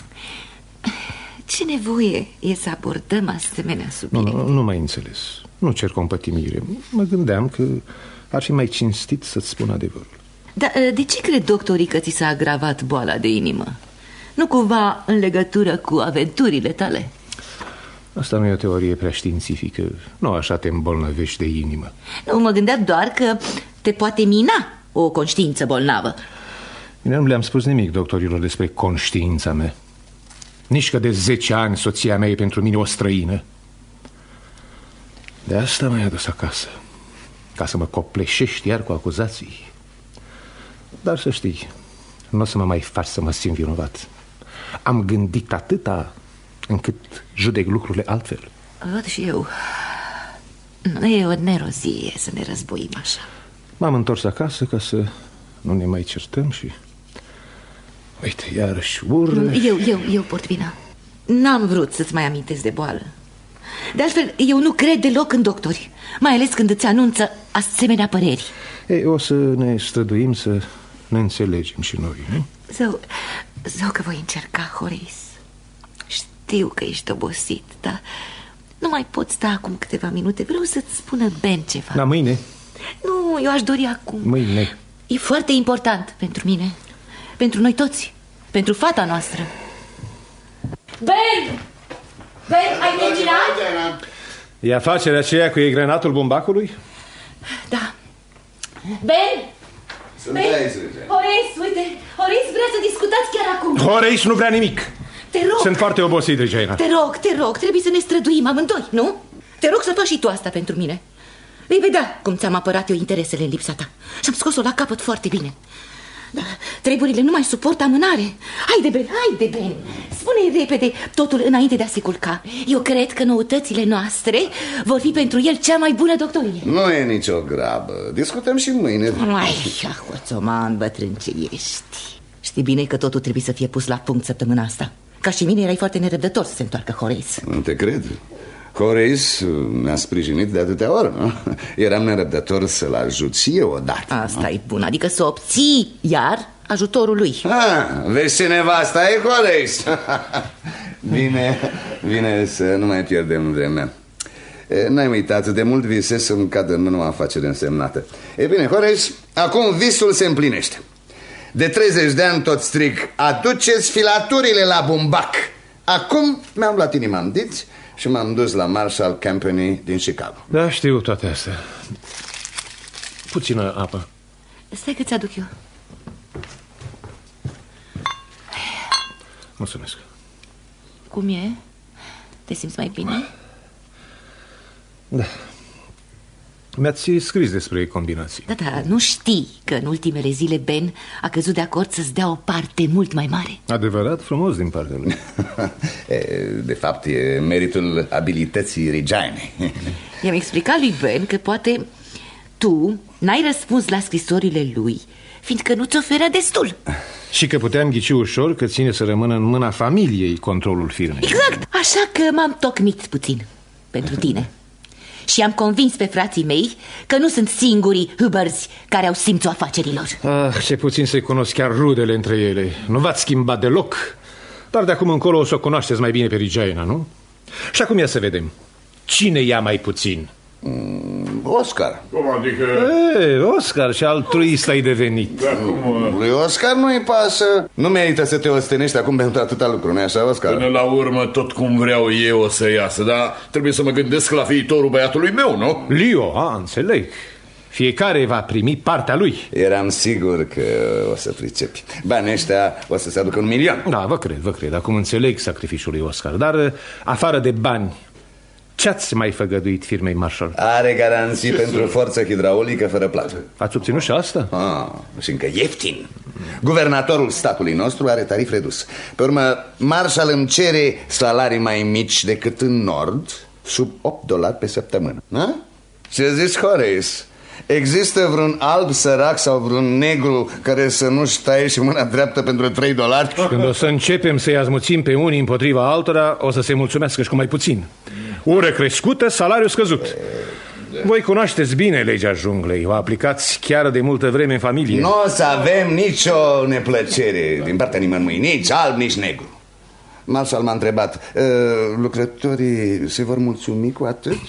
Ce nevoie e să abordăm asemenea subiecte? Nu mai înțeles. Nu cer compătimire. Mă gândeam că ar fi mai cinstit să-ți spun adevărul. Dar de ce cred doctorii că ți s-a agravat boala de inimă? Nu cumva în legătură cu aventurile tale? Asta nu e o teorie prea științifică. Nu așa te îmbolnăvești de inimă. Nu, mă gândeam doar că te poate mina o conștiință bolnavă. Bine, nu le-am spus nimic doctorilor despre conștiința mea. Nici că de 10 ani soția mea e pentru mine o străină. De asta m-ai adus acasă, ca să mă copleșești iar cu acuzații. Dar să știi, nu o să mă mai faci să mă simt vinovat. Am gândit atâta încât judec lucrurile altfel. Văd și eu. Nu e o nerozie să ne războim așa. M-am întors acasă ca să nu ne mai certăm și... Uite, iarăși urlă. Eu port vina. N-am vrut să-ți mai amintesc de boală. De altfel, eu nu cred deloc în doctori, mai ales când îți anunță asemenea păreri. Ei, o să ne străduim să ne înțelegem și noi, nu? Zău că voi încerca, Horace. Știu că ești obosit, dar nu mai pot sta acum câteva minute. Vreau să-ți spună Ben ceva. Da, mâine? Nu, eu aș dori acum. Mâine. E foarte important pentru mine, pentru noi toți, pentru fata noastră. Ben! Ben, ai terminat? E afacerea aceea cu egrenatul bumbacului? Da. Ben! Horace, uite, Horace vrea să discutați chiar acum. Horace nu vrea nimic. Te rog. Sunt foarte obosit, Regina. Te rog, trebuie să ne străduim amândoi, nu? Te rog să faci și tu asta pentru mine. Vei vedea cum ți-am apărat eu interesele în lipsa ta. Și-am scos-o la capăt foarte bine. Dar treburile nu mai suportă amânare. Haide, Ben, spune-i repede totul înainte de a se culca. Eu cred că noutățile noastre vor fi pentru el cea mai bună doctorie. Nu e nicio grabă, discutăm și mâine. Hoțoman, bătrân ce ești. Știi bine că totul trebuie să fie pus la punct săptămâna asta. Ca și mine erai foarte nerăbdător să se întoarcă Horace. Nu te cred. Horace mi-a sprijinit de atâtea ori, nu? Eram nerăbdător să-l ajut și eu odată. Asta e bun, adică să obții iar ajutorul lui. Vezi ce nevasta e, Horace? Bine să nu mai pierdem vremea. N-ai uitat, de mult visez să-mi cadă în mână o afacere însemnată. E bine, Horace, acum visul se împlinește. De 30 de ani tot strig: aduceți filaturile la bumbac. Acum mi-am luat inima în dinți și m-am dus la Marshall Company din Chicago. Da, știu toate astea. Puțină apă. Stai că ți-aduc eu. Mulțumesc. Cum e? Te simți mai bine? Da. Mi-ați scris despre combinații. Da, nu știi că în ultimele zile Ben a căzut de acord să-ți dea o parte mult mai mare? Adevărat frumos din partea lui. De fapt, e meritul abilității Reginei. I-am explicat lui Ben că poate tu n-ai răspuns la scrisorile lui, fiindcă nu ți oferea destul. Și că puteam ghici ușor că ține să rămână în mâna familiei controlul firmei. Exact, așa că m-am tocmit puțin pentru tine. Și am convins pe frații mei că nu sunt singurii hubărzi care au simțul afacerilor. Ce puțin să-i cunosc chiar rudele între ele. Nu v-ați schimbat deloc. Dar de acum încolo o să o cunoașteți mai bine pe Regina, nu? Și acum ia să vedem. Cine ia mai puțin? Oscar. Cum adică? Oscar și altruist ai devenit. Lui Oscar nu-i pasă. Nu merită să te ostenești acum pentru atâta lucru, nu-i așa, Oscar? Până la urmă, tot cum vreau eu o să iasă, dar trebuie să mă gândesc la viitorul băiatului meu, nu? Leo, înțeleg. Fiecare va primi partea lui. Eram sigur că o să pricepi. Banii ăștia o să se aducă 1 milion. Da, vă cred. Acum înțeleg sacrificiul lui Oscar. Dar afară de bani, ce-ați mai făgăduit firmei Marshall? Are garanții pentru forță hidraulică fără plată. Ați obținut și asta? Și încă ieftin. Guvernatorul statului nostru are tarif redus. Pe urmă, Marshall îmi cere salarii mai mici decât în Nord, sub $8 pe săptămână. Ce zici, Horace? Există vreun alb sărac sau vreun negru care să nu-și taie și mâna dreaptă pentru $3? Și când o să începem să-i azmuțim pe unii împotriva altora, o să se mulțumească și cu mai puțin. Ură crescută, salariu scăzut. Voi cunoașteți bine legea junglei. O aplicați chiar de multă vreme în familie. Nu o să avem nicio neplăcere din partea nimănui, nici alb, nici negru. Marshall m-a întrebat: lucrătorii se vor mulțumi cu atât?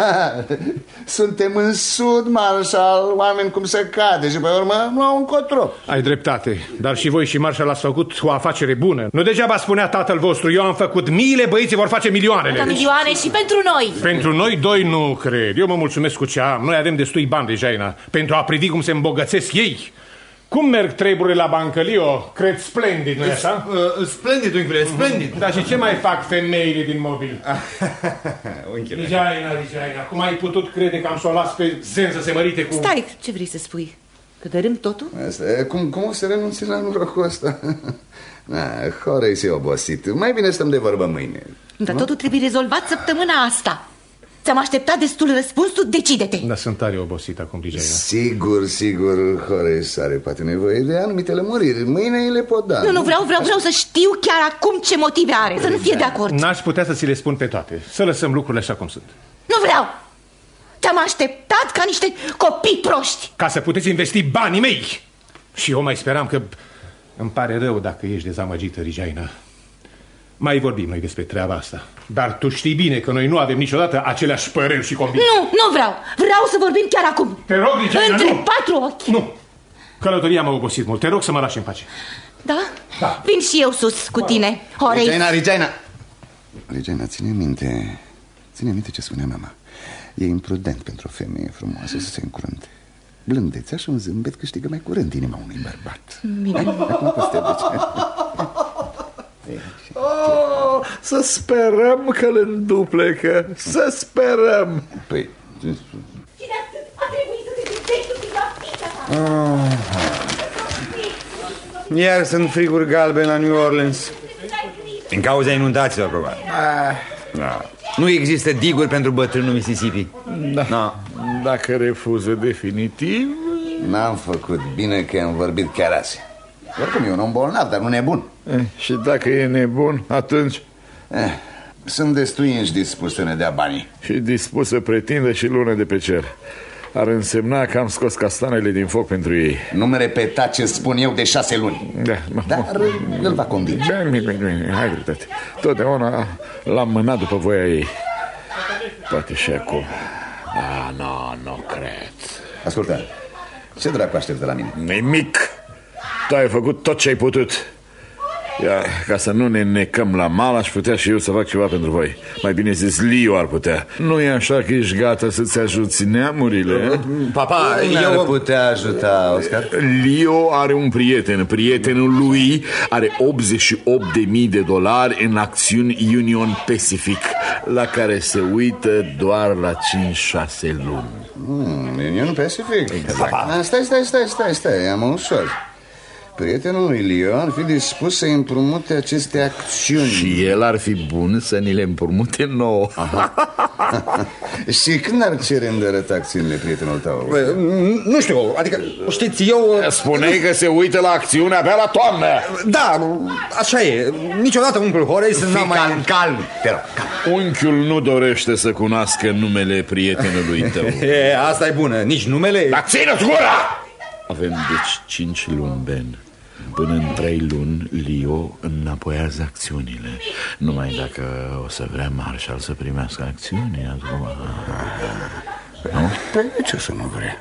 Suntem în sud, Marshall, oameni cum se cade și pe urmă nu au încotro. Ai dreptate, dar și voi și Marshall ați făcut o afacere bună. Nu degeaba spunea tatăl vostru: eu am făcut miile, băieții vor face milioanele. Milioane și pentru noi. Pentru noi doi nu cred. Eu mă mulțumesc cu ce am. Noi avem destui bani, Regina, pentru a privi cum se îmbogățesc ei. Cum merg treburile la bancă, Leo? Cred splendid, nu-i așa? Splendid, unchiule, splendid. Dar și ce mai fac femeile din mobil? Regina, cum ai putut crede că am să o las pe zen să se mărite cu... Stai, ce vrei să spui? Că dărâm totul? Cum o să renunți la norocul ăsta? Horace e obosit. Mai bine stăm de vorbă mâine. Dar totul trebuie rezolvat săptămâna asta. Ți-am așteptat destul răspuns, tu decide-te. Dar sunt tare obosit acum, Regina. Sigur, Horace are poate nevoie de anumite lămuriri. Mâine îi le pot da. Nu, vreau să știu chiar acum ce motive are. Să nu fie de acord. N-aș putea să ți le spun pe toate. Să lăsăm lucrurile așa cum sunt. Nu vreau. Te-am așteptat ca niște copii proști. Ca să puteți investi banii mei. Și eu mai speram că... Îmi pare rău dacă ești dezamăgită, Regina. Mai vorbim noi despre treaba asta. Dar tu știi bine că noi nu avem niciodată aceleași păreri și convingeri. Nu vreau. Vreau să vorbim chiar acum. Te rog, Regina, între 4 ochi. Nu. Călătoria m-a obosit mult. Te rog să mă lași în pace. Da? Vin și eu sus cu tine, Horace. Regina, ține Ține minte ce spunea mama. E imprudent pentru o femeie frumoasă să se încurânte. Blândețea și un zâmbet câștigă mai curând inima unui bărbat. Bine. Acum poți să te duci. Să sperăm că îl înduplecă. Să sperăm. Păi... Iar sunt friguri galbene la New Orleans. Din cauza inundațiilor, probabil. Da. Nu există diguri pentru bătrânul Mississippi. Da. Dacă refuză definitiv... N-am făcut bine că am vorbit chiar azi. Oricum e un om bolnav, dar nu nebun. Și dacă e nebun, atunci... Sunt destui înși dispus să ne dea banii. Și dispus să pretindă și lună de pe cer. Ar însemna că am scos castanele din foc pentru ei. Nu-mi repeta ce spun eu de 6 luni. Dar îl va convinge. Bine, hai dreptate. Totdeauna l-am mânat după voia ei. Poate și acum. Nu cred. Ascultă, ce dracu aștept de la mine? Nimic. Tu ai făcut tot ce ai putut. Ia, ca să nu ne necăm la mal, aș putea și eu să fac ceva pentru voi. Mai bine zis, Lio ar putea. Nu e așa că ești gata să-ți ajuți neamurile? Papa, eu putea ajuta, Oscar. Lio are un prieten. Prietenul lui are $88.000 în acțiuni Union Pacific, la care se uită doar la 5-6 luni. Union Pacific? Exact. Stai, am ușor. Prietenul lui Lio ar fi dispus să împrumute aceste acțiuni. Și el ar fi bun să ni le împrumute nouă. Și când ar cere îndărăt acțiunile prietenul tău? Nu știu, adică, știți, eu... Spuneai că se uită la acțiune abia la toamnă. Da, așa e. Niciodată unchiul Horace n-a mai... Calm, te rog, calm. Unchiul nu dorește să cunoască numele prietenului tău. Asta e bună, nici numele... Dar ține-ți gura! Avem deci 5 luni, Ben. Până în 3 luni, Lio înapoiază acțiunile. Numai dacă o să vrea Marshall să primească acțiuni acum. Nu? Păi ce să nu vrea?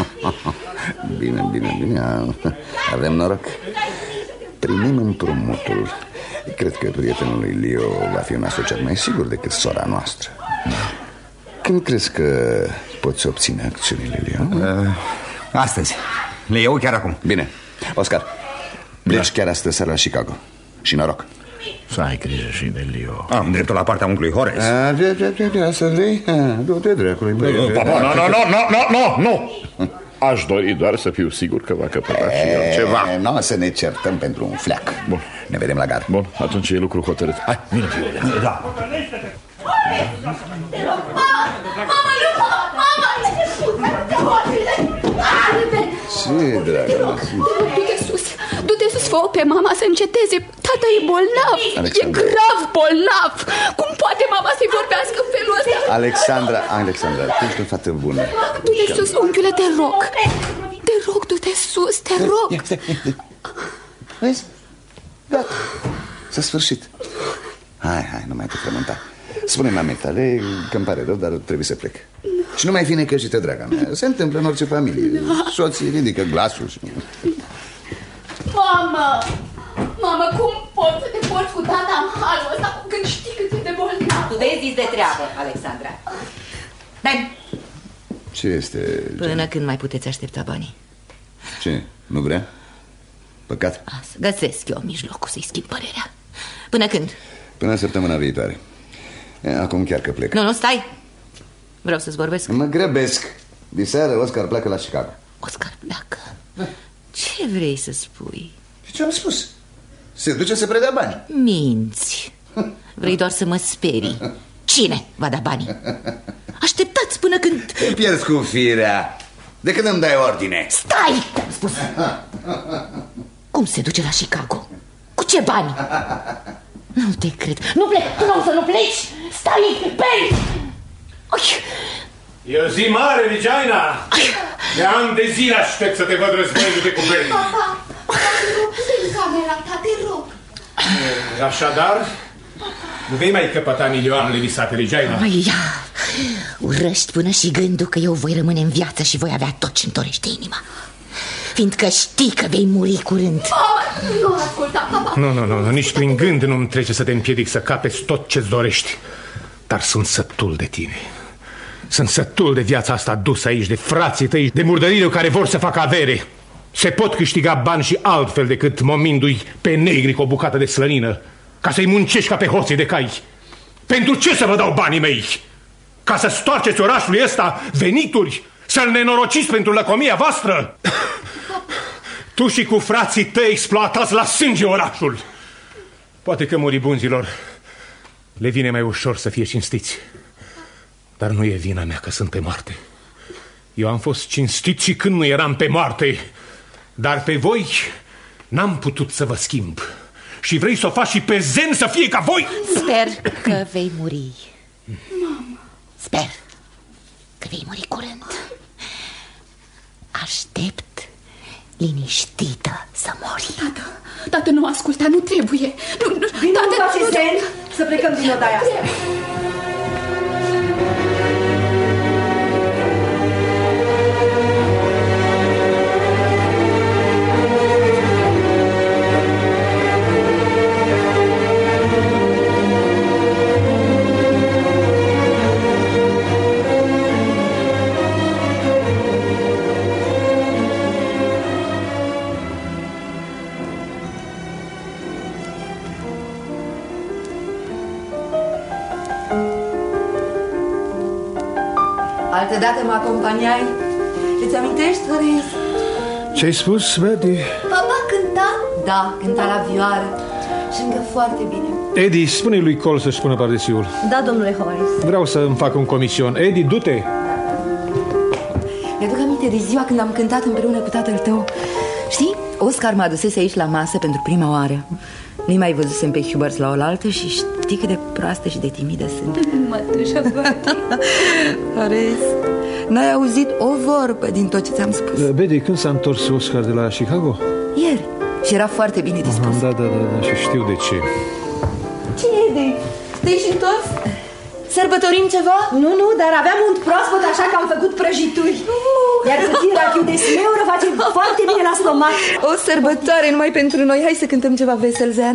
Bine. Avem noroc. Primim împrumutul. Cred că prietenul lui Lio va fi un asociat mai sigur decât sora noastră. Când crezi că poți obține acțiunile, Lio? Astăzi. Le iau chiar acum. Bine, Oscar, pleci chiar astăzi seara la Chicago. Și noroc. Să ai grijă și de Lio. Am dreptul la partea unchiului Horace. Asta vrei? Du-te dracului. Nu. Aș dori doar să fiu sigur că va căpăta și el ceva. Nu, să ne certăm pentru un fleac. Bun. Ne vedem la gar. Bun, atunci e lucru hotărât. Hai, vină, fiule. Da. Ce, dragă? Du-te sus, fă-o pe mama să înceteze. Tata e bolnav, Alexandra. E grav bolnav. Cum poate mama să-i vorbească în felul ăsta? Alexandra, tu ești o fată bună. Du-te sus, unchiule, te rog. Te rog, du-te sus, te rog. Vezi? Gata, s-a sfârșit. Hai, nu mai te frământa. Spune mamei tale că îmi pare rău, dar trebuie să plec. Și nu mai fi necăjită, draga mea. Se întâmplă în orice familie. Soții ridică glasul și... Mamă, cum poți să te porți cu tata în halul ăsta când știi cât e de bolnav? Tu vezi de treabă, Alexandra. Ben! Ce este? Până când mai puteți aștepta banii? Ce? Nu vrea? Păcat? Să găsesc eu mijlocul să-i schimb părerea. Până când? Până săptămâna viitoare. Acum chiar că plec. Nu, stai. Vreau să-ți vorbesc. Mă grăbesc. Diseară Oscar pleacă la Chicago. Oscar pleacă? Ce vrei să spui? Și ce am spus? Se duce să predea bani. Minți. Vrei doar să mă sperii. Cine va da banii? Așteptați până când... Te pierzi cu firea. De când îmi dai ordine? Stai, cum spus. Cum se duce la Chicago? Cu ce bani? Nu te cred. Nu plec, tu nu o să nu pleci. Stai, Ben. E o zi mare, Regina. De ani de zile aștept să te văd războindu-te cu Ben. Papa, du-te în camera ta, te rog. Așadar, nu vei mai căpăta milioanele visate, Regina. Urăști până și gândul că eu voi rămâne în viață și voi avea tot ce-mi dorește inima. Fiindcă știi că vei muri curând. Nu asculta, papa. Nu, nici prin gând nu-mi trece să te împiedic să capeți tot ce-ți dorești. Dar sunt sătul de tine. Sunt sătul de viața asta dusă aici, de frații tăi, de murdările care vor să facă avere. Se pot câștiga bani și altfel decât momindu-i pe negri cu o bucată de slănină, ca să-i muncești ca pe hoții de cai. Pentru ce să vă dau banii mei? Ca să stoarceți orașului ăsta venituri? Să-l nenorociți pentru lăcomia voastră? Tu și cu frații tăi exploatați la sânge orașul. Poate că moribunzilor le vine mai ușor să fie cinstiți, dar nu e vina mea că sunt pe moarte. Eu am fost cinstit și când nu eram pe moarte, dar pe voi n-am putut să vă schimb. Și vrei să o faci și pe zen să fie ca voi? Sper că vei muri. Mama. Sper că vei muri curând. Aștept liniștită să mori. Tată, nu asculta, nu trebuie. Vino, nu face zen, să plecăm din odaia asta. Altădată mă acompaniai. Îți amintești, Horace? Ce-ai spus, Betty? Papa cânta? Da, cânta la vioară și încă foarte bine. Eddie, spune-i lui Cole să-și pună pardesiul. Da, domnule Horace. Vreau să-mi fac un comision. Eddie, du-te! Mi-aduc aminte de ziua când am cântat împreună cu tatăl tău. Știi, Oscar mă adusese aici la masă pentru prima oară. Nu-i mai văzusem pe Hubert la oaltă și știi cât de proastă și de timidă sunt. Mătușă, Betty. Horace, n-ai auzit o vorbă din tot ce ți-am spus. Betty, când s-a întors Oscar de la Chicago? Ieri. Și era foarte bine dispus. Da, și știu de ce. Ce e de? Te-ai și întors? Sărbătorim ceva? Nu, dar aveam unt proaspăt, așa că am făcut prăjituri. Iar puțin rachiu de smeură face foarte bine la stomac. O sărbătoare numai pentru noi. Hai să cântăm ceva vesel, Zean.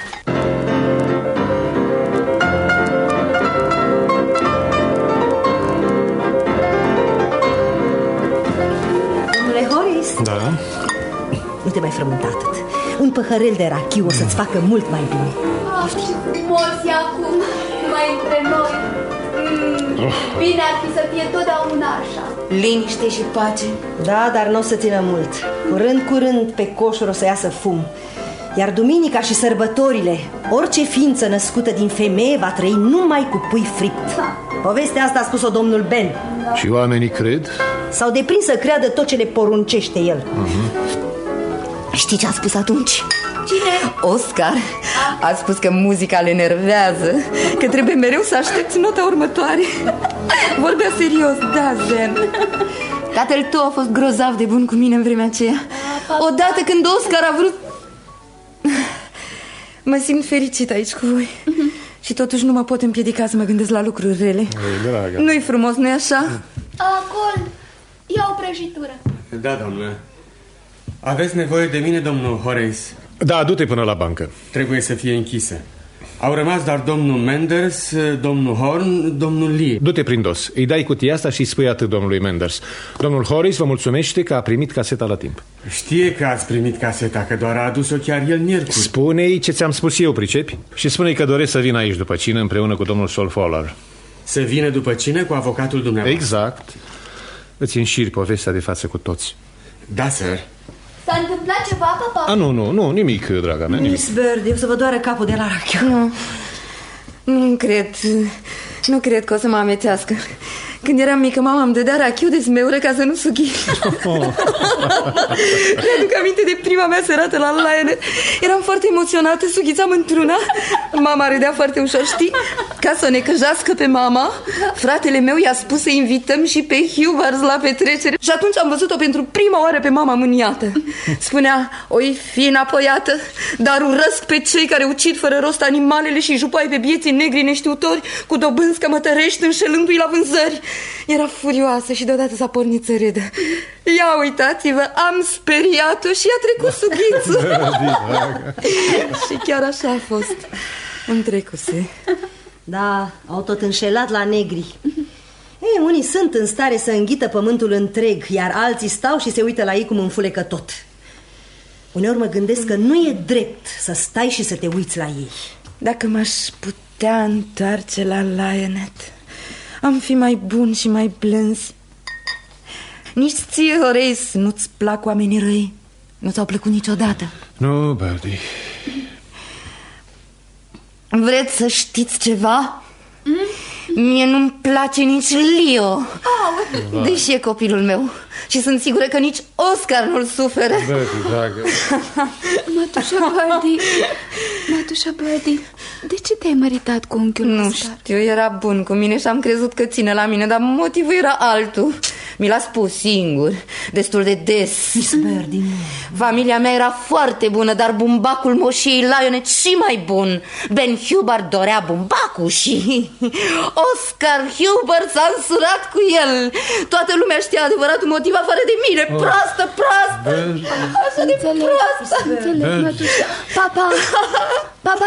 Domnule Horace? Da? Nu te mai frământa atât. Un păhărel de rachiu o să-ți facă mult mai bine. Ce frumos e acum, numai între noi. Bine ar fi să fie totdeauna așa. Liniște și pace. Da, dar nu o să țină mult. Curând, pe coșuri o să iasă fum. Iar duminica și sărbătorile, orice ființă născută din femeie va trăi numai cu pui fript. Povestea asta a spus-o domnul Ben. Și oamenii cred? S-au deprins să creadă tot ce le poruncește el. Știi ce a spus atunci? Cine? Oscar a spus că muzica le enervează, că trebuie mereu să aștepți nota următoare. Vorbea serios, da, Zen. Tatăl tău a fost grozav de bun cu mine în vremea aceea. Odată când Oscar a vrut... Mă simt fericit aici cu voi. Și totuși nu mă pot împiedica să mă gândesc la lucruri rele. Nu-i frumos, nu-i așa? Acolo, ia o prăjitură. Da, doamnă. Aveți nevoie de mine, domnul Horace? Da, du-te până la bancă. Trebuie să fie închisă. Au rămas doar domnul Menders, domnul Horn, domnul Lee. Du-te prin dos. Îi dai cutia asta și îi spui atât domnului Menders. Domnul Horace vă mulțumește că a primit caseta la timp. Știe că ați primit caseta, că doar a adus-o chiar el miercuri. Spune-i ce ți-am spus eu, pricepi? Și spune-i că doresc să vină aici după cină împreună cu domnul Saul Fowler. Să vină după cină cu avocatul dumneavoastră. Exact. Îți înșiri povestea de față cu toți. Da, sir. S-a întâmplat ceva, papa? Nu, nimic, draga mea, nimic. Miss Bird, eu să vă doară capul de la rachiu. Nu cred că o să mă amețească. Când eram mică, mama îmi dădea rachiu de smeură ca să nu sughi. Mi-aduc aminte de prima mea serată la Lionel. Eram foarte emoționată, sughițam într-una. Mama râdea foarte ușor, știi? Ca să o necăjească pe mama, fratele meu i-a spus să invităm și pe Hubert la petrecere. Și atunci am văzut-o pentru prima oară pe mama mâniată. Spunea, oi fi înapoiată, dar urăsc pe cei care ucid fără rost animalele și jupai pe bieții negri neștiutori cu dobânzi cămătărești înșelându-i la vânzări. Era furioasă și deodată s-a pornit să râdă. Ia uitați-vă, am speriat-o și i-a trecut sughițul. Și chiar așa a fost. Îmi trecuse. Da, au tot înșelat la negri. Ei, unii sunt în stare să înghită pământul întreg, iar alții stau și se uită la ei cum înfulecă tot. Uneori mă gândesc că nu e drept să stai și să te uiți la ei. Dacă m-aș putea întoarce la Lionett, am fi mai bun și mai blânzi. Nici ție, Horace, nu-ți plac oamenii răi? Nu ți-au plăcut niciodată? Nu, Birdie. Vreți să știți ceva? Mie nu-mi place nici Leo, deși e copilul meu. Și sunt sigură că nici Oscar nu-l suferă. Birdie, dragă. Mătușa Birdie, de ce te-ai măritat cu unchiul Nu Oscar? știu, era bun cu mine și am crezut că ține la mine, dar motivul era altul. Mi l-a spus singur, destul de des. Miss Birdie, familia mea era foarte bună, dar bumbacul moșiei Lionett și mai bun. Ben Hubbard dorea bumbacul și Oscar Hubbard s-a însurat cu el. Toată lumea știa adevăratul motiv afară de mine. Proastă, proastă. Așa de proastă. Înțeleg, mătușa. Papa,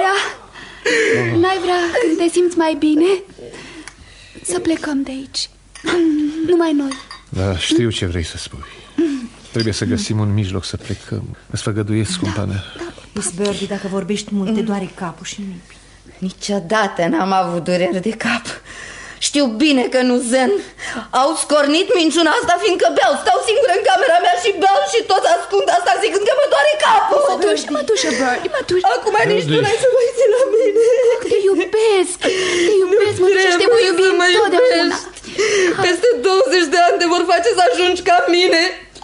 n-ai vrea când te simți mai bine să plecăm de aici? Numai noi. Da, știu ce vrei să spui. Trebuie să găsim un mijloc să plecăm. Îți făgăduiesc, scumpa mea. Miss Birdie, dacă vorbești mult, te doare capul și nu. Niciodată n-am avut dureri de cap. Știu bine că nu zen. Au scornit minciuna asta fiindcă beau. Stau singură în camera mea și beau și tot ascund asta zicând că mă doare capul. Mătușa Birdie, mătușa. Acum nici tu n-ai să mă uiți la mine. Te iubesc, mătușa, te voi iubi întotdeauna. Peste 20 de ani te vor face să ajungi ca mine.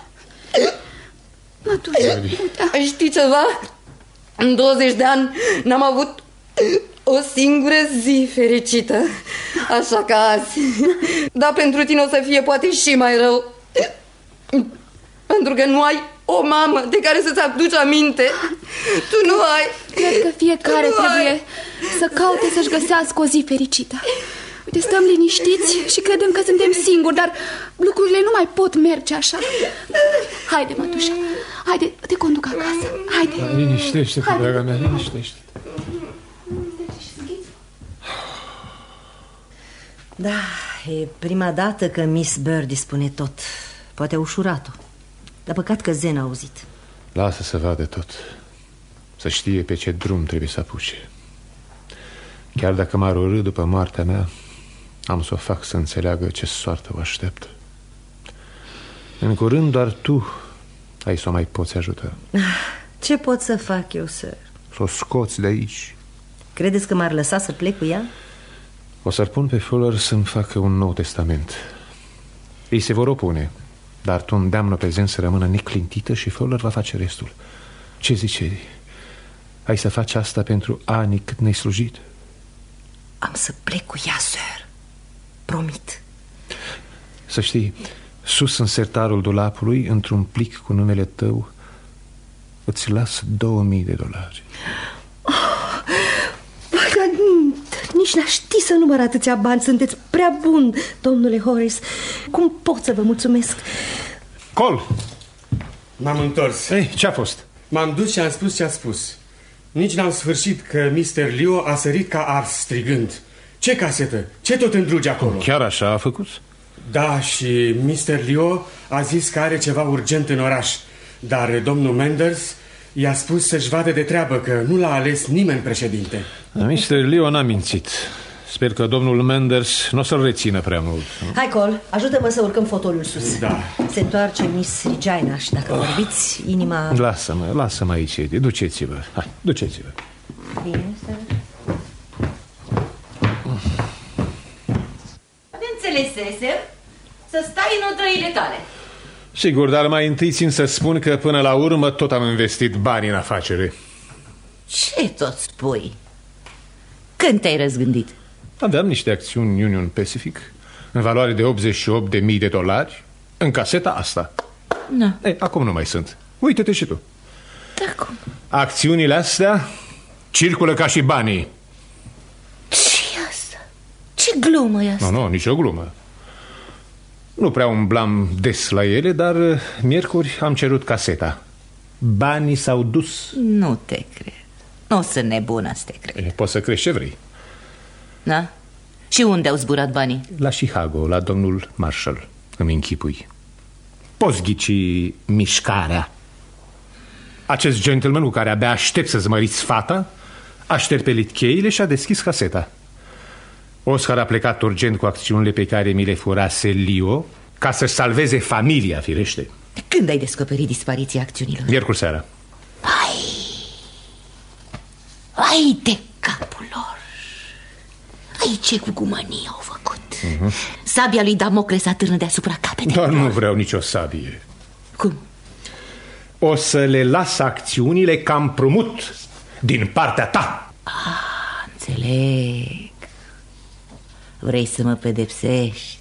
Mătușa, știi ceva? În 20 de ani n-am avut o singură zi fericită, așa ca azi. Dar pentru tine o să fie poate și mai rău, pentru că nu ai o mamă de care să-ți aduci aminte. Tu nu ai. Cred că fiecare trebuie să caute să-și găsească o zi fericită. Uite, stăm liniștiți și credem că suntem singuri, dar lucrurile nu mai pot merge așa. Haide, mătușa, haide, te conduc acasă. Haide. Liniștește-te, draga mea, liniștește-te. Da, e prima dată că Miss Birdie spune tot. Poate a ușurat-o. Dar păcat că Zen a auzit. Lasă să vadă tot. Să știe pe ce drum trebuie să apuce. Chiar dacă m-ar urâ după moartea mea, am să o fac să înțeleagă ce soartă o așteaptă. În curând doar tu ai să o mai poți ajuta. Ce pot să fac eu, sir? Să o scoți de aici. Credeți că m-ar lăsa să plec cu ea? O să-l pun pe Fuller să-mi facă un nou testament. Ei se vor opune, dar tu îndeamnă pe Zen să rămână neclintită și Fuller va face restul. Ce zice? Ai să faci asta pentru anii cât ne-ai slujit? Am să plec cu ea, sir. Promit. Să știi, sus în sertarul dulapului, într-un plic cu numele tău, îți las $2000. Nici n-aș ști să număr atâția bani. Sunteți prea bun, domnule Horace. Cum pot să vă mulțumesc? Cole! M-am întors. Ei, ce-a fost? M-am dus și am spus ce a spus. Nici n-am sfârșit că Mr. Leo a sărit ca ars strigând: ce casetă? Ce tot îndrugi acolo? Chiar așa a făcut? Da, și Mr. Leo a zis că are ceva urgent în oraș. Dar domnul Manders i-a spus să-și vadă de treabă, că nu l-a ales nimeni președinte. Mr. Leo n-a mințit. Sper că domnul Manders nu o să-l rețină prea mult. Hai, Cole, ajută-mă să urcăm fotoliul sus. Da. Se întoarce Miss Regina și dacă vorbiți, inima... Lasă-mă aici, Eddie. Duceți-vă. Hai, duceți-vă. Bine, sir. Înțelesesem să stai în odăile tale. Sigur, dar mai întâi țin să spun că până la urmă tot am investit bani în afacere. Ce tot spui? Când te-ai răzgândit? Aveam niște acțiuni Union Pacific în valoare de $88.000 în caseta asta. No. Ei, acum nu mai sunt. Uită-te și tu. Da, cum? Acțiunile astea circulă ca și banii. Ce-i asta? Ce glumă e asta? Nu, nicio glumă. Nu prea umblam des la ele, dar miercuri am cerut caseta. Banii s-au dus. Nu te cred. Nu sunt nebună să te cred. Poți să crezi ce vrei. Da? Și unde au zburat banii? La Chicago, la domnul Marshall. Îmi închipui. Poți ghici mișcarea. Acest gentleman cu care abia aștept să-ți măriți fata a șterpelit cheile și a deschis caseta. Oscar a plecat urgent cu acțiunile pe care mi le furase Leo, ca să-și salveze familia, firește. Când ai descoperit dispariția acțiunilor? Miercuri seara. Ai de capul lor. Ai ce cu gumănie au făcut. Sabia lui Damocles atârnă deasupra capetelor. Dar nu vreau nicio sabie. Cum? O să le las acțiunile ca împrumut din partea ta. Înțeleg. Vrei să mă pedepsești?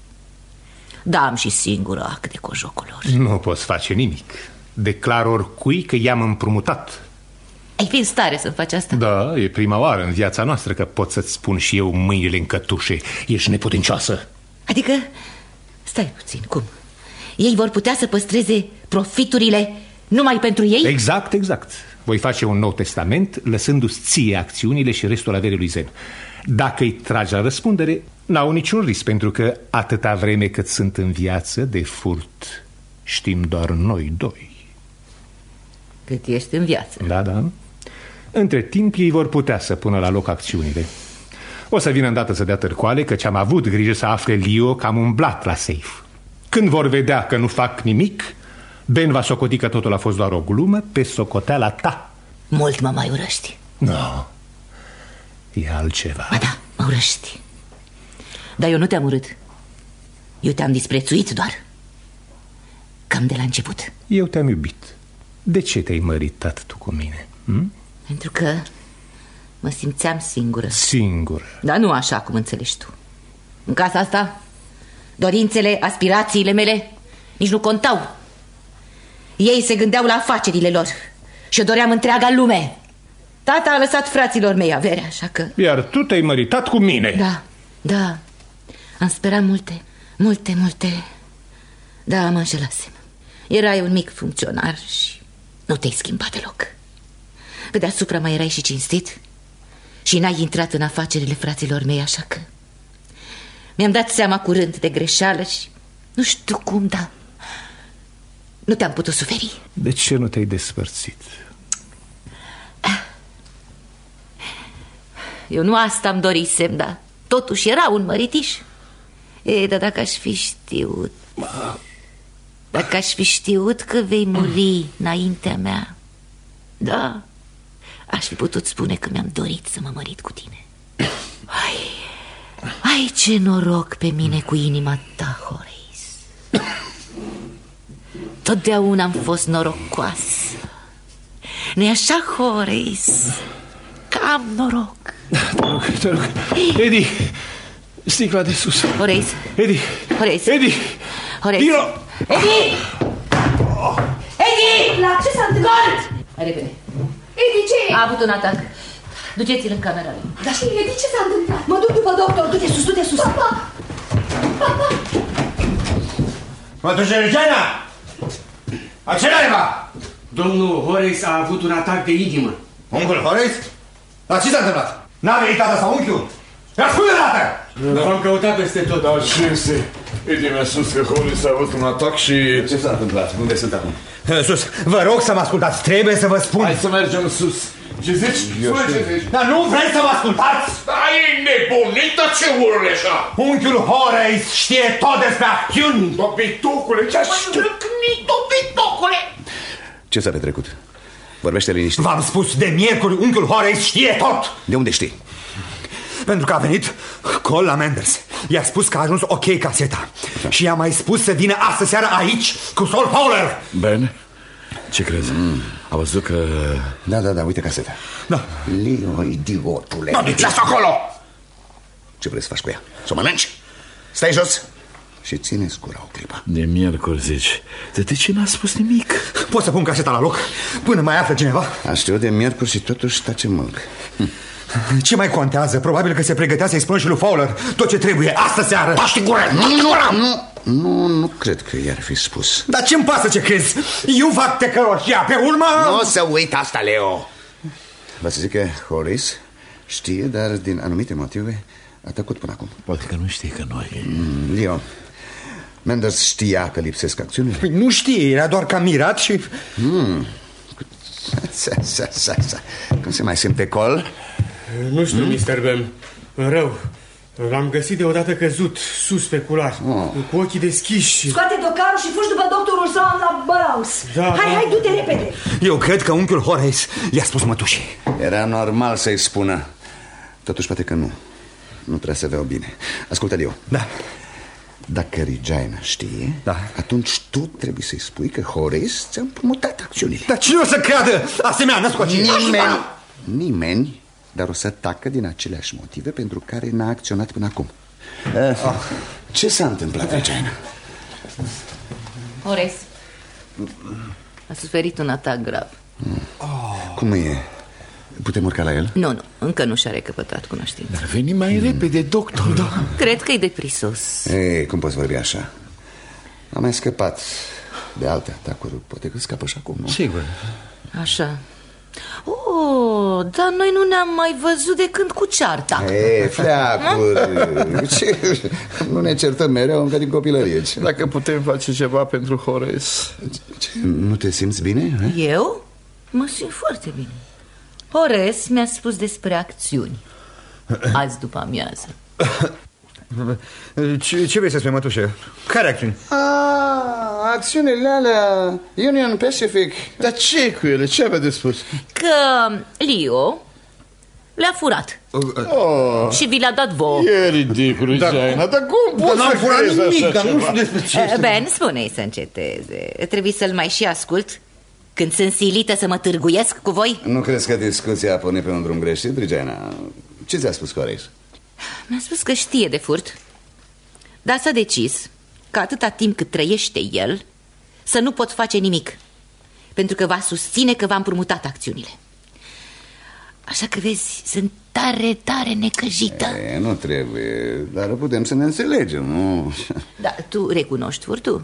Da, am și singur act de cojocul lor. Nu poți face nimic. Declar oricui că i-am împrumutat. Ai fi în stare să faci asta? Da, e prima oară în viața noastră că pot să-ți spun și eu mâinile în cătușe. Ești neputincioasă. Adică, stai puțin, cum? Ei vor putea să păstreze profiturile numai pentru ei? Exact, exact. Voi face un nou testament lăsându-ți ție acțiunile și restul averii lui Zen. Dacă îi tragi la răspundere, n-au niciun risc, pentru că atâta vreme cât sunt în viață, de furt știm doar noi doi. Cât ești în viață. Da, da. Între timp ei vor putea să pună la loc acțiunile. O să vină îndată să dea târcoale, căci am avut grijă să afle Leo că am umblat la safe. Când vor vedea că nu fac nimic, Ben va socoti că totul a fost doar o glumă pe socoteala ta. Mult mă mai urăști. Nu, e altceva. Ba da, mă urăști. Dar eu nu te-am urât. Eu te-am disprețuit doar. Cam de la început. Eu te-am iubit. De ce te-ai măritat tu cu mine? Pentru că mă simțeam singură. Singură? Dar nu așa cum înțelegi tu. În casa asta, dorințele, aspirațiile mele nici nu contau. Ei se gândeau la afacerile lor și eu doream întreaga lume. Tata a lăsat fraților mei averea, așa că... Iar tu te-ai măritat cu mine. Da, da. Am sperat multe, multe, multe. Da, mă înșelasem. Erai un mic funcționar și nu te-ai schimbat deloc. Pe deasupra mai erai și cinstit și n-ai intrat în afacerile fraților mei, așa că mi-am dat seama curând de greșeală și nu știu cum, dar nu te-am putut suferi. De ce nu te-ai despărțit? Eu nu asta îmi dorisem, dar totuși era un măritiș. Dar dacă aș fi știut, dacă aș fi știut că vei muri înaintea mea, da, aș fi putut spune că mi-am dorit să mă mărit cu tine. Ai ce noroc pe mine cu inima ta, Horace. Totdeauna am fost norocoasă. Nu-i așa, Horace? Că am noroc. Te rog, Eddie, sticla de sus. Horace. Eddie. Horace. Eddie. Horace. Dino. Eddie! Eddie! La ce s-a întâmplat? Hai repede. Eddie, ce? A avut un atac. Duceți-l în camera lui. Dar ce, Eddie, ce s-a întâmplat? Mă duc după doctor, du-te sus, du-te sus. Papa! Papa! Mă duce Regina! Acceleră-mă! Domnul Horace a avut un atac de inimă. Unchiul Horace? Dar ce s-a întâmplat? N-a venit tata sau unchiul? Răspunde dată! V-am căutat peste tot. Dar ce este? Eddie mi-a spus că Horace a avut un atac și... Ce s-a întâmplat? Unde sunt acum? Sus, vă rog să mă ascultați, trebuie să vă spun. Hai să mergem sus. Ce zici? Spune ce zici. Dar nu vreți să mă ascultați? Ai nebunit, dar ce urle așa? Unchiul Horace știe tot despre acțiuni. Dobitocule, ce-aș stârcnit, dobitocule? Ce s-a petrecut? Vorbește liniștit. V-am spus de miercuri, unchiul Horace știe tot. De unde știi? Pentru că a venit Cole la Manders. I-a spus că a ajuns ok caseta. Și i-a mai spus să vină astă seară aici cu Saul Fowler. Ben, ce crezi? A văzut că... Da, uite caseta. Da. Leo, idiotule. Lasă acolo! Ce vrei să faci cu ea? Să o mănânci? Stai jos și ține-ți gura o clipă. De miercuri, zici. De ce n-a spus nimic? Pot să pun caseta la loc până mai află cineva? A știut de miercuri și totuși tace mânc. Ce mai contează? Probabil că se pregătea să-i spună și lui Fowler tot ce trebuie astă seară. Taci gura! Nu cred că i-ar fi spus. Dar ce-mi pasă ce crezi? Eu fac tecăroșia pe urmă... Nu o să uit asta, Leo. Vă să zic că Horace Știe, dar din anumite motive a tăcut până acum. Poate că nu știe că noi... Leo, Menders știa că lipsesc acțiunile? Păi nu știe, era doar cam mirat și... Cum se mai simte Cole? Nu știu, Mr. Bem. Rău. L-am găsit deodată căzut, sus pe culoar, cu ochii deschiși. Scoate docarul și fugi după doctorul Sloan la Burroughs. Hai, du-te repede. Eu cred că unchiul Horace i-a spus mătușii. Era normal să-i spună. Totuși poate că nu. Nu prea se aveau bine. Ascultă, Leo. Da. Dacă Regina știe, atunci tu trebuie să-i spui că Horace ți-a împrumutat acțiunile. Dar cine o să creadă asemenea născocire? Nimeni, dar o să tacă din aceleași motive pentru care n-a acționat până acum. Ce s-a întâmplat, Regina? Horace a suferit un atac grav. Cum e? Putem urca la el? Nu, încă nu și-a recăpătat cunoștință. Dar veni mai repede, doctor. Cred că e deprisos. Ei, cum poți vorbi așa? Am mai scăpat de alte atacuri. Poate că scapă și acum, nu? Sigur. Așa. Dar noi nu ne-am mai văzut de când cu cearta. Fleacuri. Nu ne certăm mereu încă din copilărie. Dacă putem face ceva pentru Horace. Nu te simți bine? Eu? Mă simt foarte bine. Horace mi-a spus despre acțiuni azi după amiază. Ce vrei să spui, mătușă? Care acțiuni? Acțiunile alea Union Pacific. Dar ce cu ele? Ce avea de spus? Că Leo le-a furat și vi l-a dat vouă. E ridicul, Regina. Dar cum poți să crezi nimic, așa nu știu despre ce. Ben, spune-i să înceteze. Trebuie să-l mai și ascult când sunt silită să mă târguiesc cu voi. Nu crezi că discuția pune pe un drum greșit, Regina? Ce ți-a spus Horace? Mi-a spus că știe de furt, dar s-a decis că atâta timp cât trăiește el să nu pot face nimic, pentru că va susține că v-a împrumutat acțiunile. Așa că vezi, sunt tare, tare necăjită. Nu trebuie, dar putem să ne înțelegem, nu? Da, tu recunoști furtul?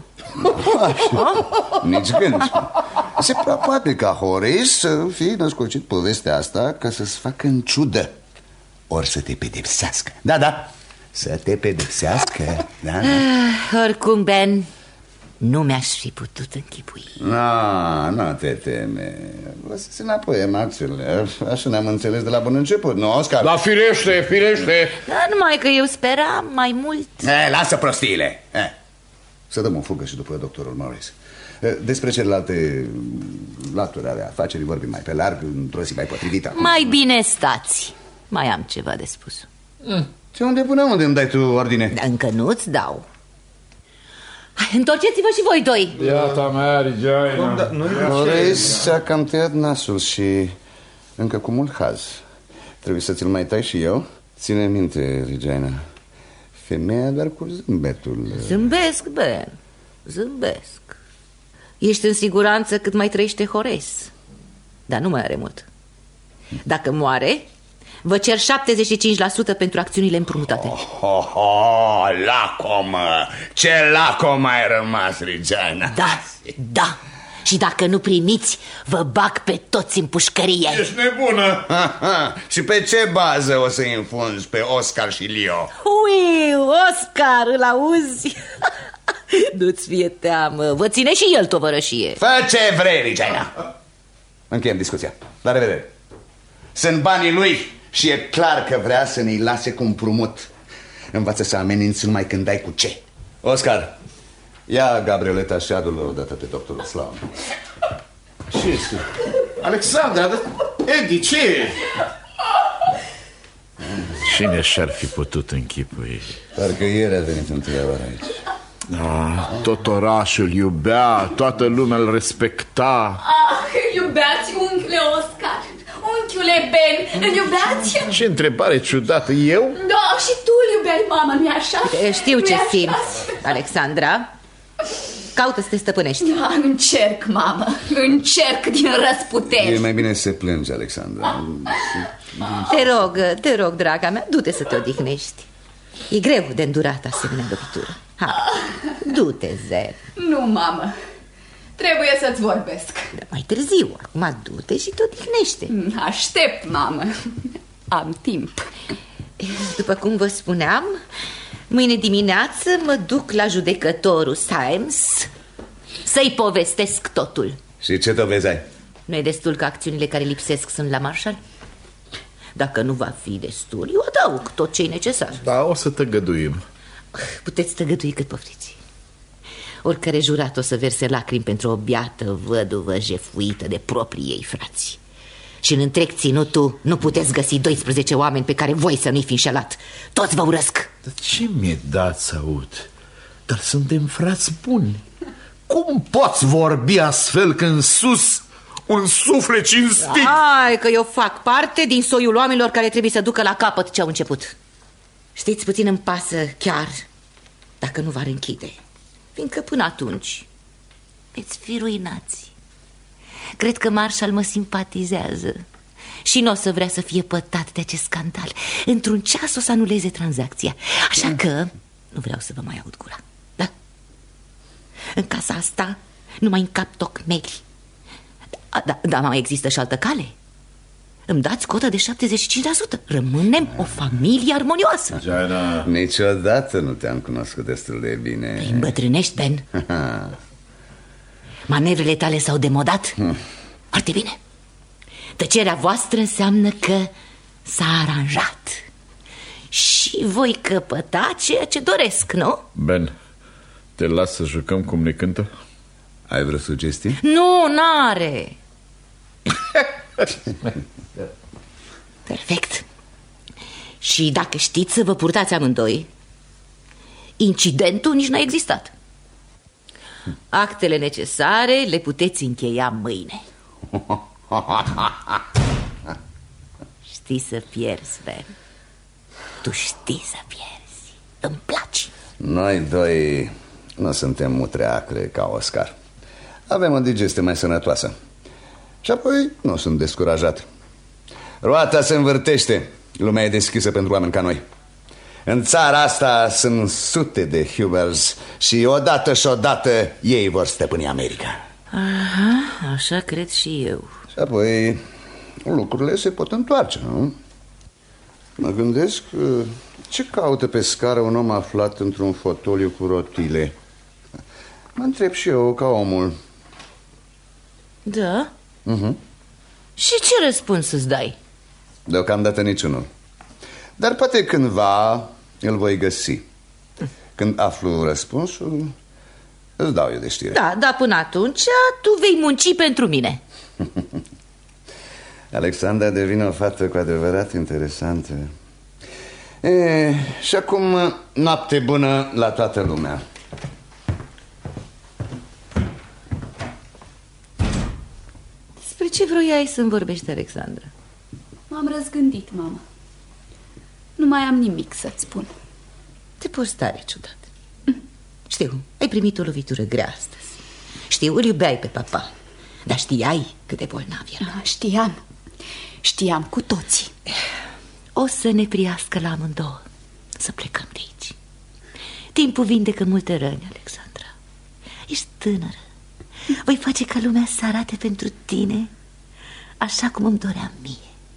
Nici gând. Se prea poate ca Horace să fie născocit povestea asta ca să-ți facă în ciudă, ori să te pedepsească. Da, să te pedepsească. Da? Oricum, Ben, nu mi-aș fi putut închipui. Nu te teme. Lăsați înapoi în acțiunile. Așa ne-am înțeles de la bun început, nu, Oscar? La firește. Dar numai că eu speram mai mult. Lasă prostiile. Să dăm o fugă și după doctorul Morris. Despre celelalte laturi ale afacerii vorbim mai pe larg, într-o zi mai potrivită. Mai bine stați. Mai am ceva de spus. Unde îmi dai tu ordine? Încă nu-ți dau. Întorceți-vă și voi doi. Iată mea, Regina. Horace ți-a cam tăiat nasul și încă cu mult haz. Trebuie să ți-l mai tai și eu. Ține minte, Regina, femeia doar cu zâmbetul. Zâmbesc, Ben, zâmbesc. Ești în siguranță cât mai trăiește Horace. Dar nu mai are mult. Dacă moare, vă cer 75% pentru acțiunile împrumutate. Lacomă! Ce lacomă ai rămas, Regina! Da. Și dacă nu primiți, vă bag pe toți în pușcărie. Ești nebună! Și pe ce bază o să infunzi pe Oscar și Leo? Oscar, îl auzi? Nu-ți fie teamă, vă ține și el tovărășie. Fă ce vrei, Regina. Încheiem discuția. La revedere. Sunt banii lui și e clar că vrea să ne-i lase cu împrumut. Învață să ameninți numai când dai cu ce. Oscar, ia Gabrieleta și adu-l odată pe doctorul Sloan. Ce este? Alexandra, Eddie, ce e? Cine și-ar fi putut închipui? Parcă ieri a venit întâia oară aici. Tot orașul iubea, toată lumea îl respecta. Iubeați unchiule Oscar, unchiule Ben, îl iubeați? Ce întrebare ciudată, eu? Da, și tu îl iubeai, mama, nu-i așa? Știu ce simți, Alexandra. Caută să te stăpânești. Da, încerc, mamă, încerc din răsputeri. E mai bine să plângi, Alexandra. Te rog, draga mea, du-te să te odihnești. E greu de îndurat asemenea lovitură. Du-te, Zeb. Nu, mamă, trebuie să-ți vorbesc. Mai târziu, acum du-te și te odihnește. Aștept, mamă. Am timp. După cum vă spuneam, mâine dimineață mă duc la judecătorul Symes să-i povestesc totul. Și ce dovezi ai? Nu e destul că acțiunile care lipsesc sunt la Marshall? Dacă nu va fi destul, eu adaug tot ce e necesar. Da, o să tăgăduim. Puteți tăgădui cât poftiți. Oricare jurat o să verse lacrimi pentru o biată văduvă jefuită de proprii ei frați. Și în întreg ținutul nu puteți găsi 12 oameni pe care voi să nu-i fi înșelat. Toți vă urăsc. Dar ce mi-e dat să aud? Dar suntem frați buni. Cum poți vorbi astfel când sus un suflet cinstit? Hai că eu fac parte din soiul oamenilor care trebuie să ducă la capăt ce au început. Știți, puțin îmi pasă chiar dacă nu v-ar închide, fiindcă până atunci veți fi ruinați. Cred că Marshall mă simpatizează și nu o să vrea să fie pătat de acest scandal. Într-un ceas o să anuleze tranzacția. Așa că nu vreau să vă mai aud gura. Da? În casa asta nu mai încap tocmeli. Dar mai există și altă cale. Îmi dați cotă de 75%. Rămânem o familie armonioasă. Jaina, niciodată nu te-am cunoscut destul de bine. Îi îmbătrânești, Ben. Manevrele tale s-au demodat. Foarte bine. Tăcerea voastră înseamnă că s-a aranjat și voi căpăta ceea ce doresc, nu? Ben, te las să jucăm cum ne cântă? Ai vreo sugestie? Nu, n-are. Perfect. Și dacă știți să vă purtați amândoi, incidentul nici n-a existat. Actele necesare le puteți încheia mâine. Știi să pierzi, Ben. Tu știi să pierzi. Îmi place. Noi doi nu suntem mutre acre ca Oscar. Avem o digestie mai sănătoasă. Și apoi nu sunt descurajat. Roata se învârtește. Lumea e deschisă pentru oameni ca noi. În țara asta sunt sute de Hubers și odată și odată ei vor stăpâni America. Aha, așa cred și eu. Și apoi lucrurile se pot întoarce, nu? Mă gândesc ce caută pe scară un om aflat într-un fotoliu cu rotile. Mă întreb și eu ca omul. Da? Și ce răspuns îți dai? Deocamdată niciunul. Dar poate cândva îl voi găsi. Când aflu răspunsul, îți dau eu de știre. Da, până atunci tu vei munci pentru mine. Alexandra devine o fată cu adevărat interesantă. Și acum noapte bună la toată lumea. Despre ce vroiai să-mi vorbești, Alexandra? M-am răzgândit, mamă. Nu mai am nimic să-ți spun. Te porți tare ciudat. Știu, ai primit o lovitură grea astăzi. Știu, îl iubeai pe papa. Dar știai cât de bolnav era. Da, știam cu toții. O să ne priască la amândouă să plecăm de aici. Timpul vindecă multe răni, Alexandra. Ești tânără. Voi face ca lumea să arate pentru tine așa cum îmi doream mie.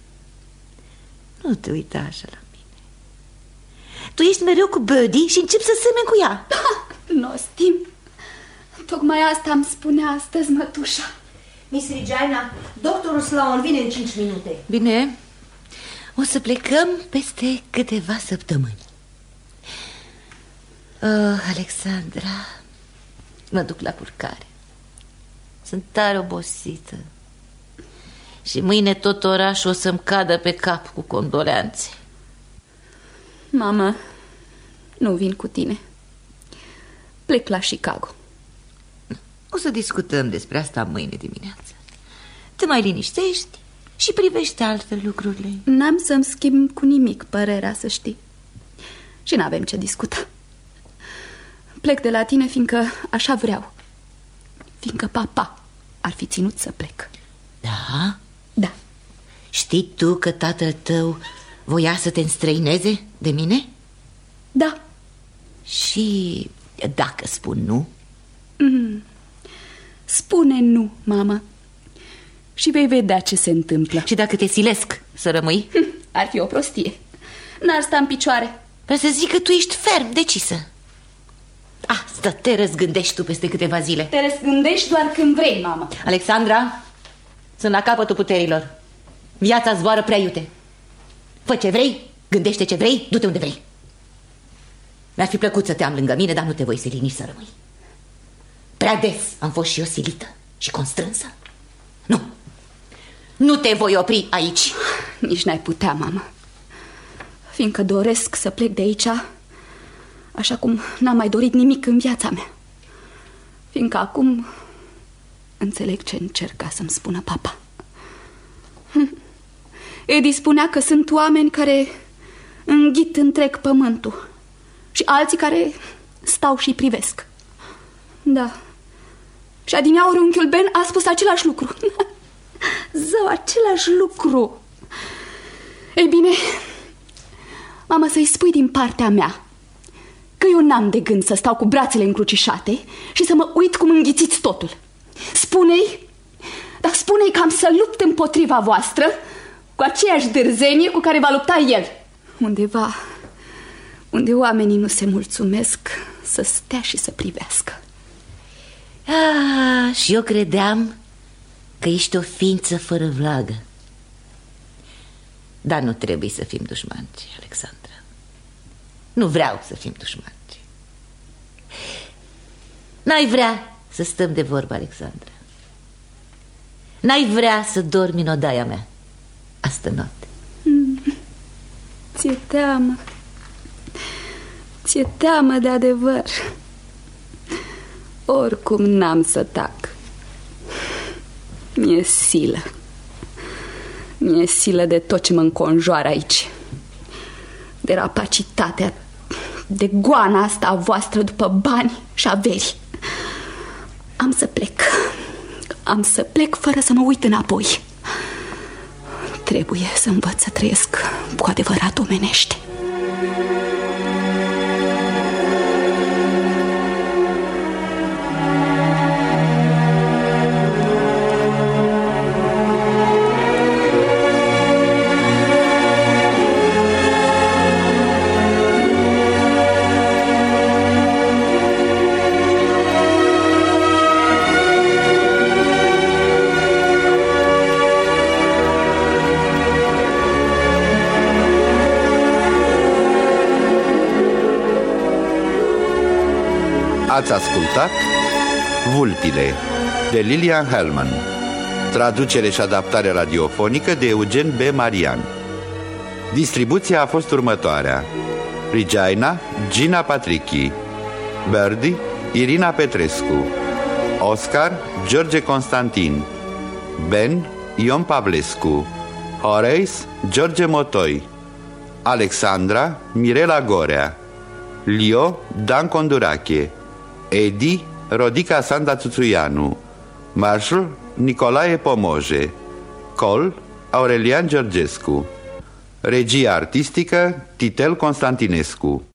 Nu te uita așa la mine. Tu ești mereu cu Birdie și începi să semeni cu ea. Nu, Stim. Tocmai asta îmi spunea astăzi mătușa. Miss Regina, doctorul Sloan vine în 5 minute. Bine, o să plecăm peste câteva săptămâni. Alexandra, mă duc la culcare. Sunt tare obosită. Și mâine tot orașul o să-mi cadă pe cap cu condoleanțe. Mamă, nu vin cu tine. Plec la Chicago. O să discutăm despre asta mâine dimineață. Te mai liniștești și privește altfel lucrurile. N-am să-mi schimb cu nimic părerea, să știi. Și n-avem ce discuta. Plec de la tine fiindcă așa vreau. Fiindcă papa ar fi ținut să plec. Da? Da. Știi tu că tatăl tău voia să te înstrăineze de mine? Da. Și dacă spun nu? Spune nu, mamă. Și vei vedea ce se întâmplă. Și dacă te silesc să rămâi? Ar fi o prostie. N-ar sta în picioare. Vreau să zic că tu ești ferm decisă. Asta te răzgândești tu peste câteva zile. Te răzgândești doar când vrei, mamă. Alexandra, sunt la capătul puterilor. Viața zboară prea iute. Fă ce vrei, gândește ce vrei, du-te unde vrei. Mi-ar fi plăcut să te am lângă mine, dar nu te voi sili nici să rămâi. Prea des am fost și eu silită și constrânsă. Nu te voi opri aici. Nici n-ai putea, mamă. Fiindcă doresc să plec de aici, așa cum n-am mai dorit nimic în viața mea. Fiindcă acum înțeleg ce încerca să-mi spună papa. Edi spunea că sunt oameni care înghit întreg pământul și alții care stau și privesc. Da. Și adineauri unchiul Ben a spus același lucru. Zău, același lucru. Ei bine, mama, să-i spui din partea mea că eu n-am de gând să stau cu brațele încrucișate și să mă uit cum înghițiți totul. Spune-i, dar spune-i că am să lupt împotriva voastră cu aceeași dârzenie cu care va lupta el. Undeva unde oamenii nu se mulțumesc să stea și să privească. Și eu credeam că ești o ființă fără vlagă. Dar nu trebuie să fim dușmani, Alexandra. Nu vreau să fim dușmani. N-ai vrea să stăm de vorbă, Alexandra. N-ai vrea să dormi în odaia mea astă noapte. Ți-e teamă. Ți-e teamă de adevăr. Oricum n-am să tac. Mi-e silă. Mi-e silă de tot ce mă înconjoară aici. De rapacitatea, de goana asta a voastră după bani și averi. Am să plec. Am să plec fără să mă uit înapoi. Trebuie să învăț să trăiesc cu adevărat omenește. Ați ascultat Vulpile de Lilian Hellman, traducere și adaptare radiofonică de Eugen B. Marian. Distribuția a fost următoarea: Regina, Gina Patrichi; Birdie, Irina Petrescu; Oscar, George Constantin; Ben, Ion Pavlescu; Horace, George Motoi; Alexandra, Mirela Gorea; Leo, Dan Condurache; Edi, Rodica Sanda Tuțuianu; Marshall, Nicolae Pomoje; Col, Aurelian Georgescu; regia artistică, Titel Constantinescu.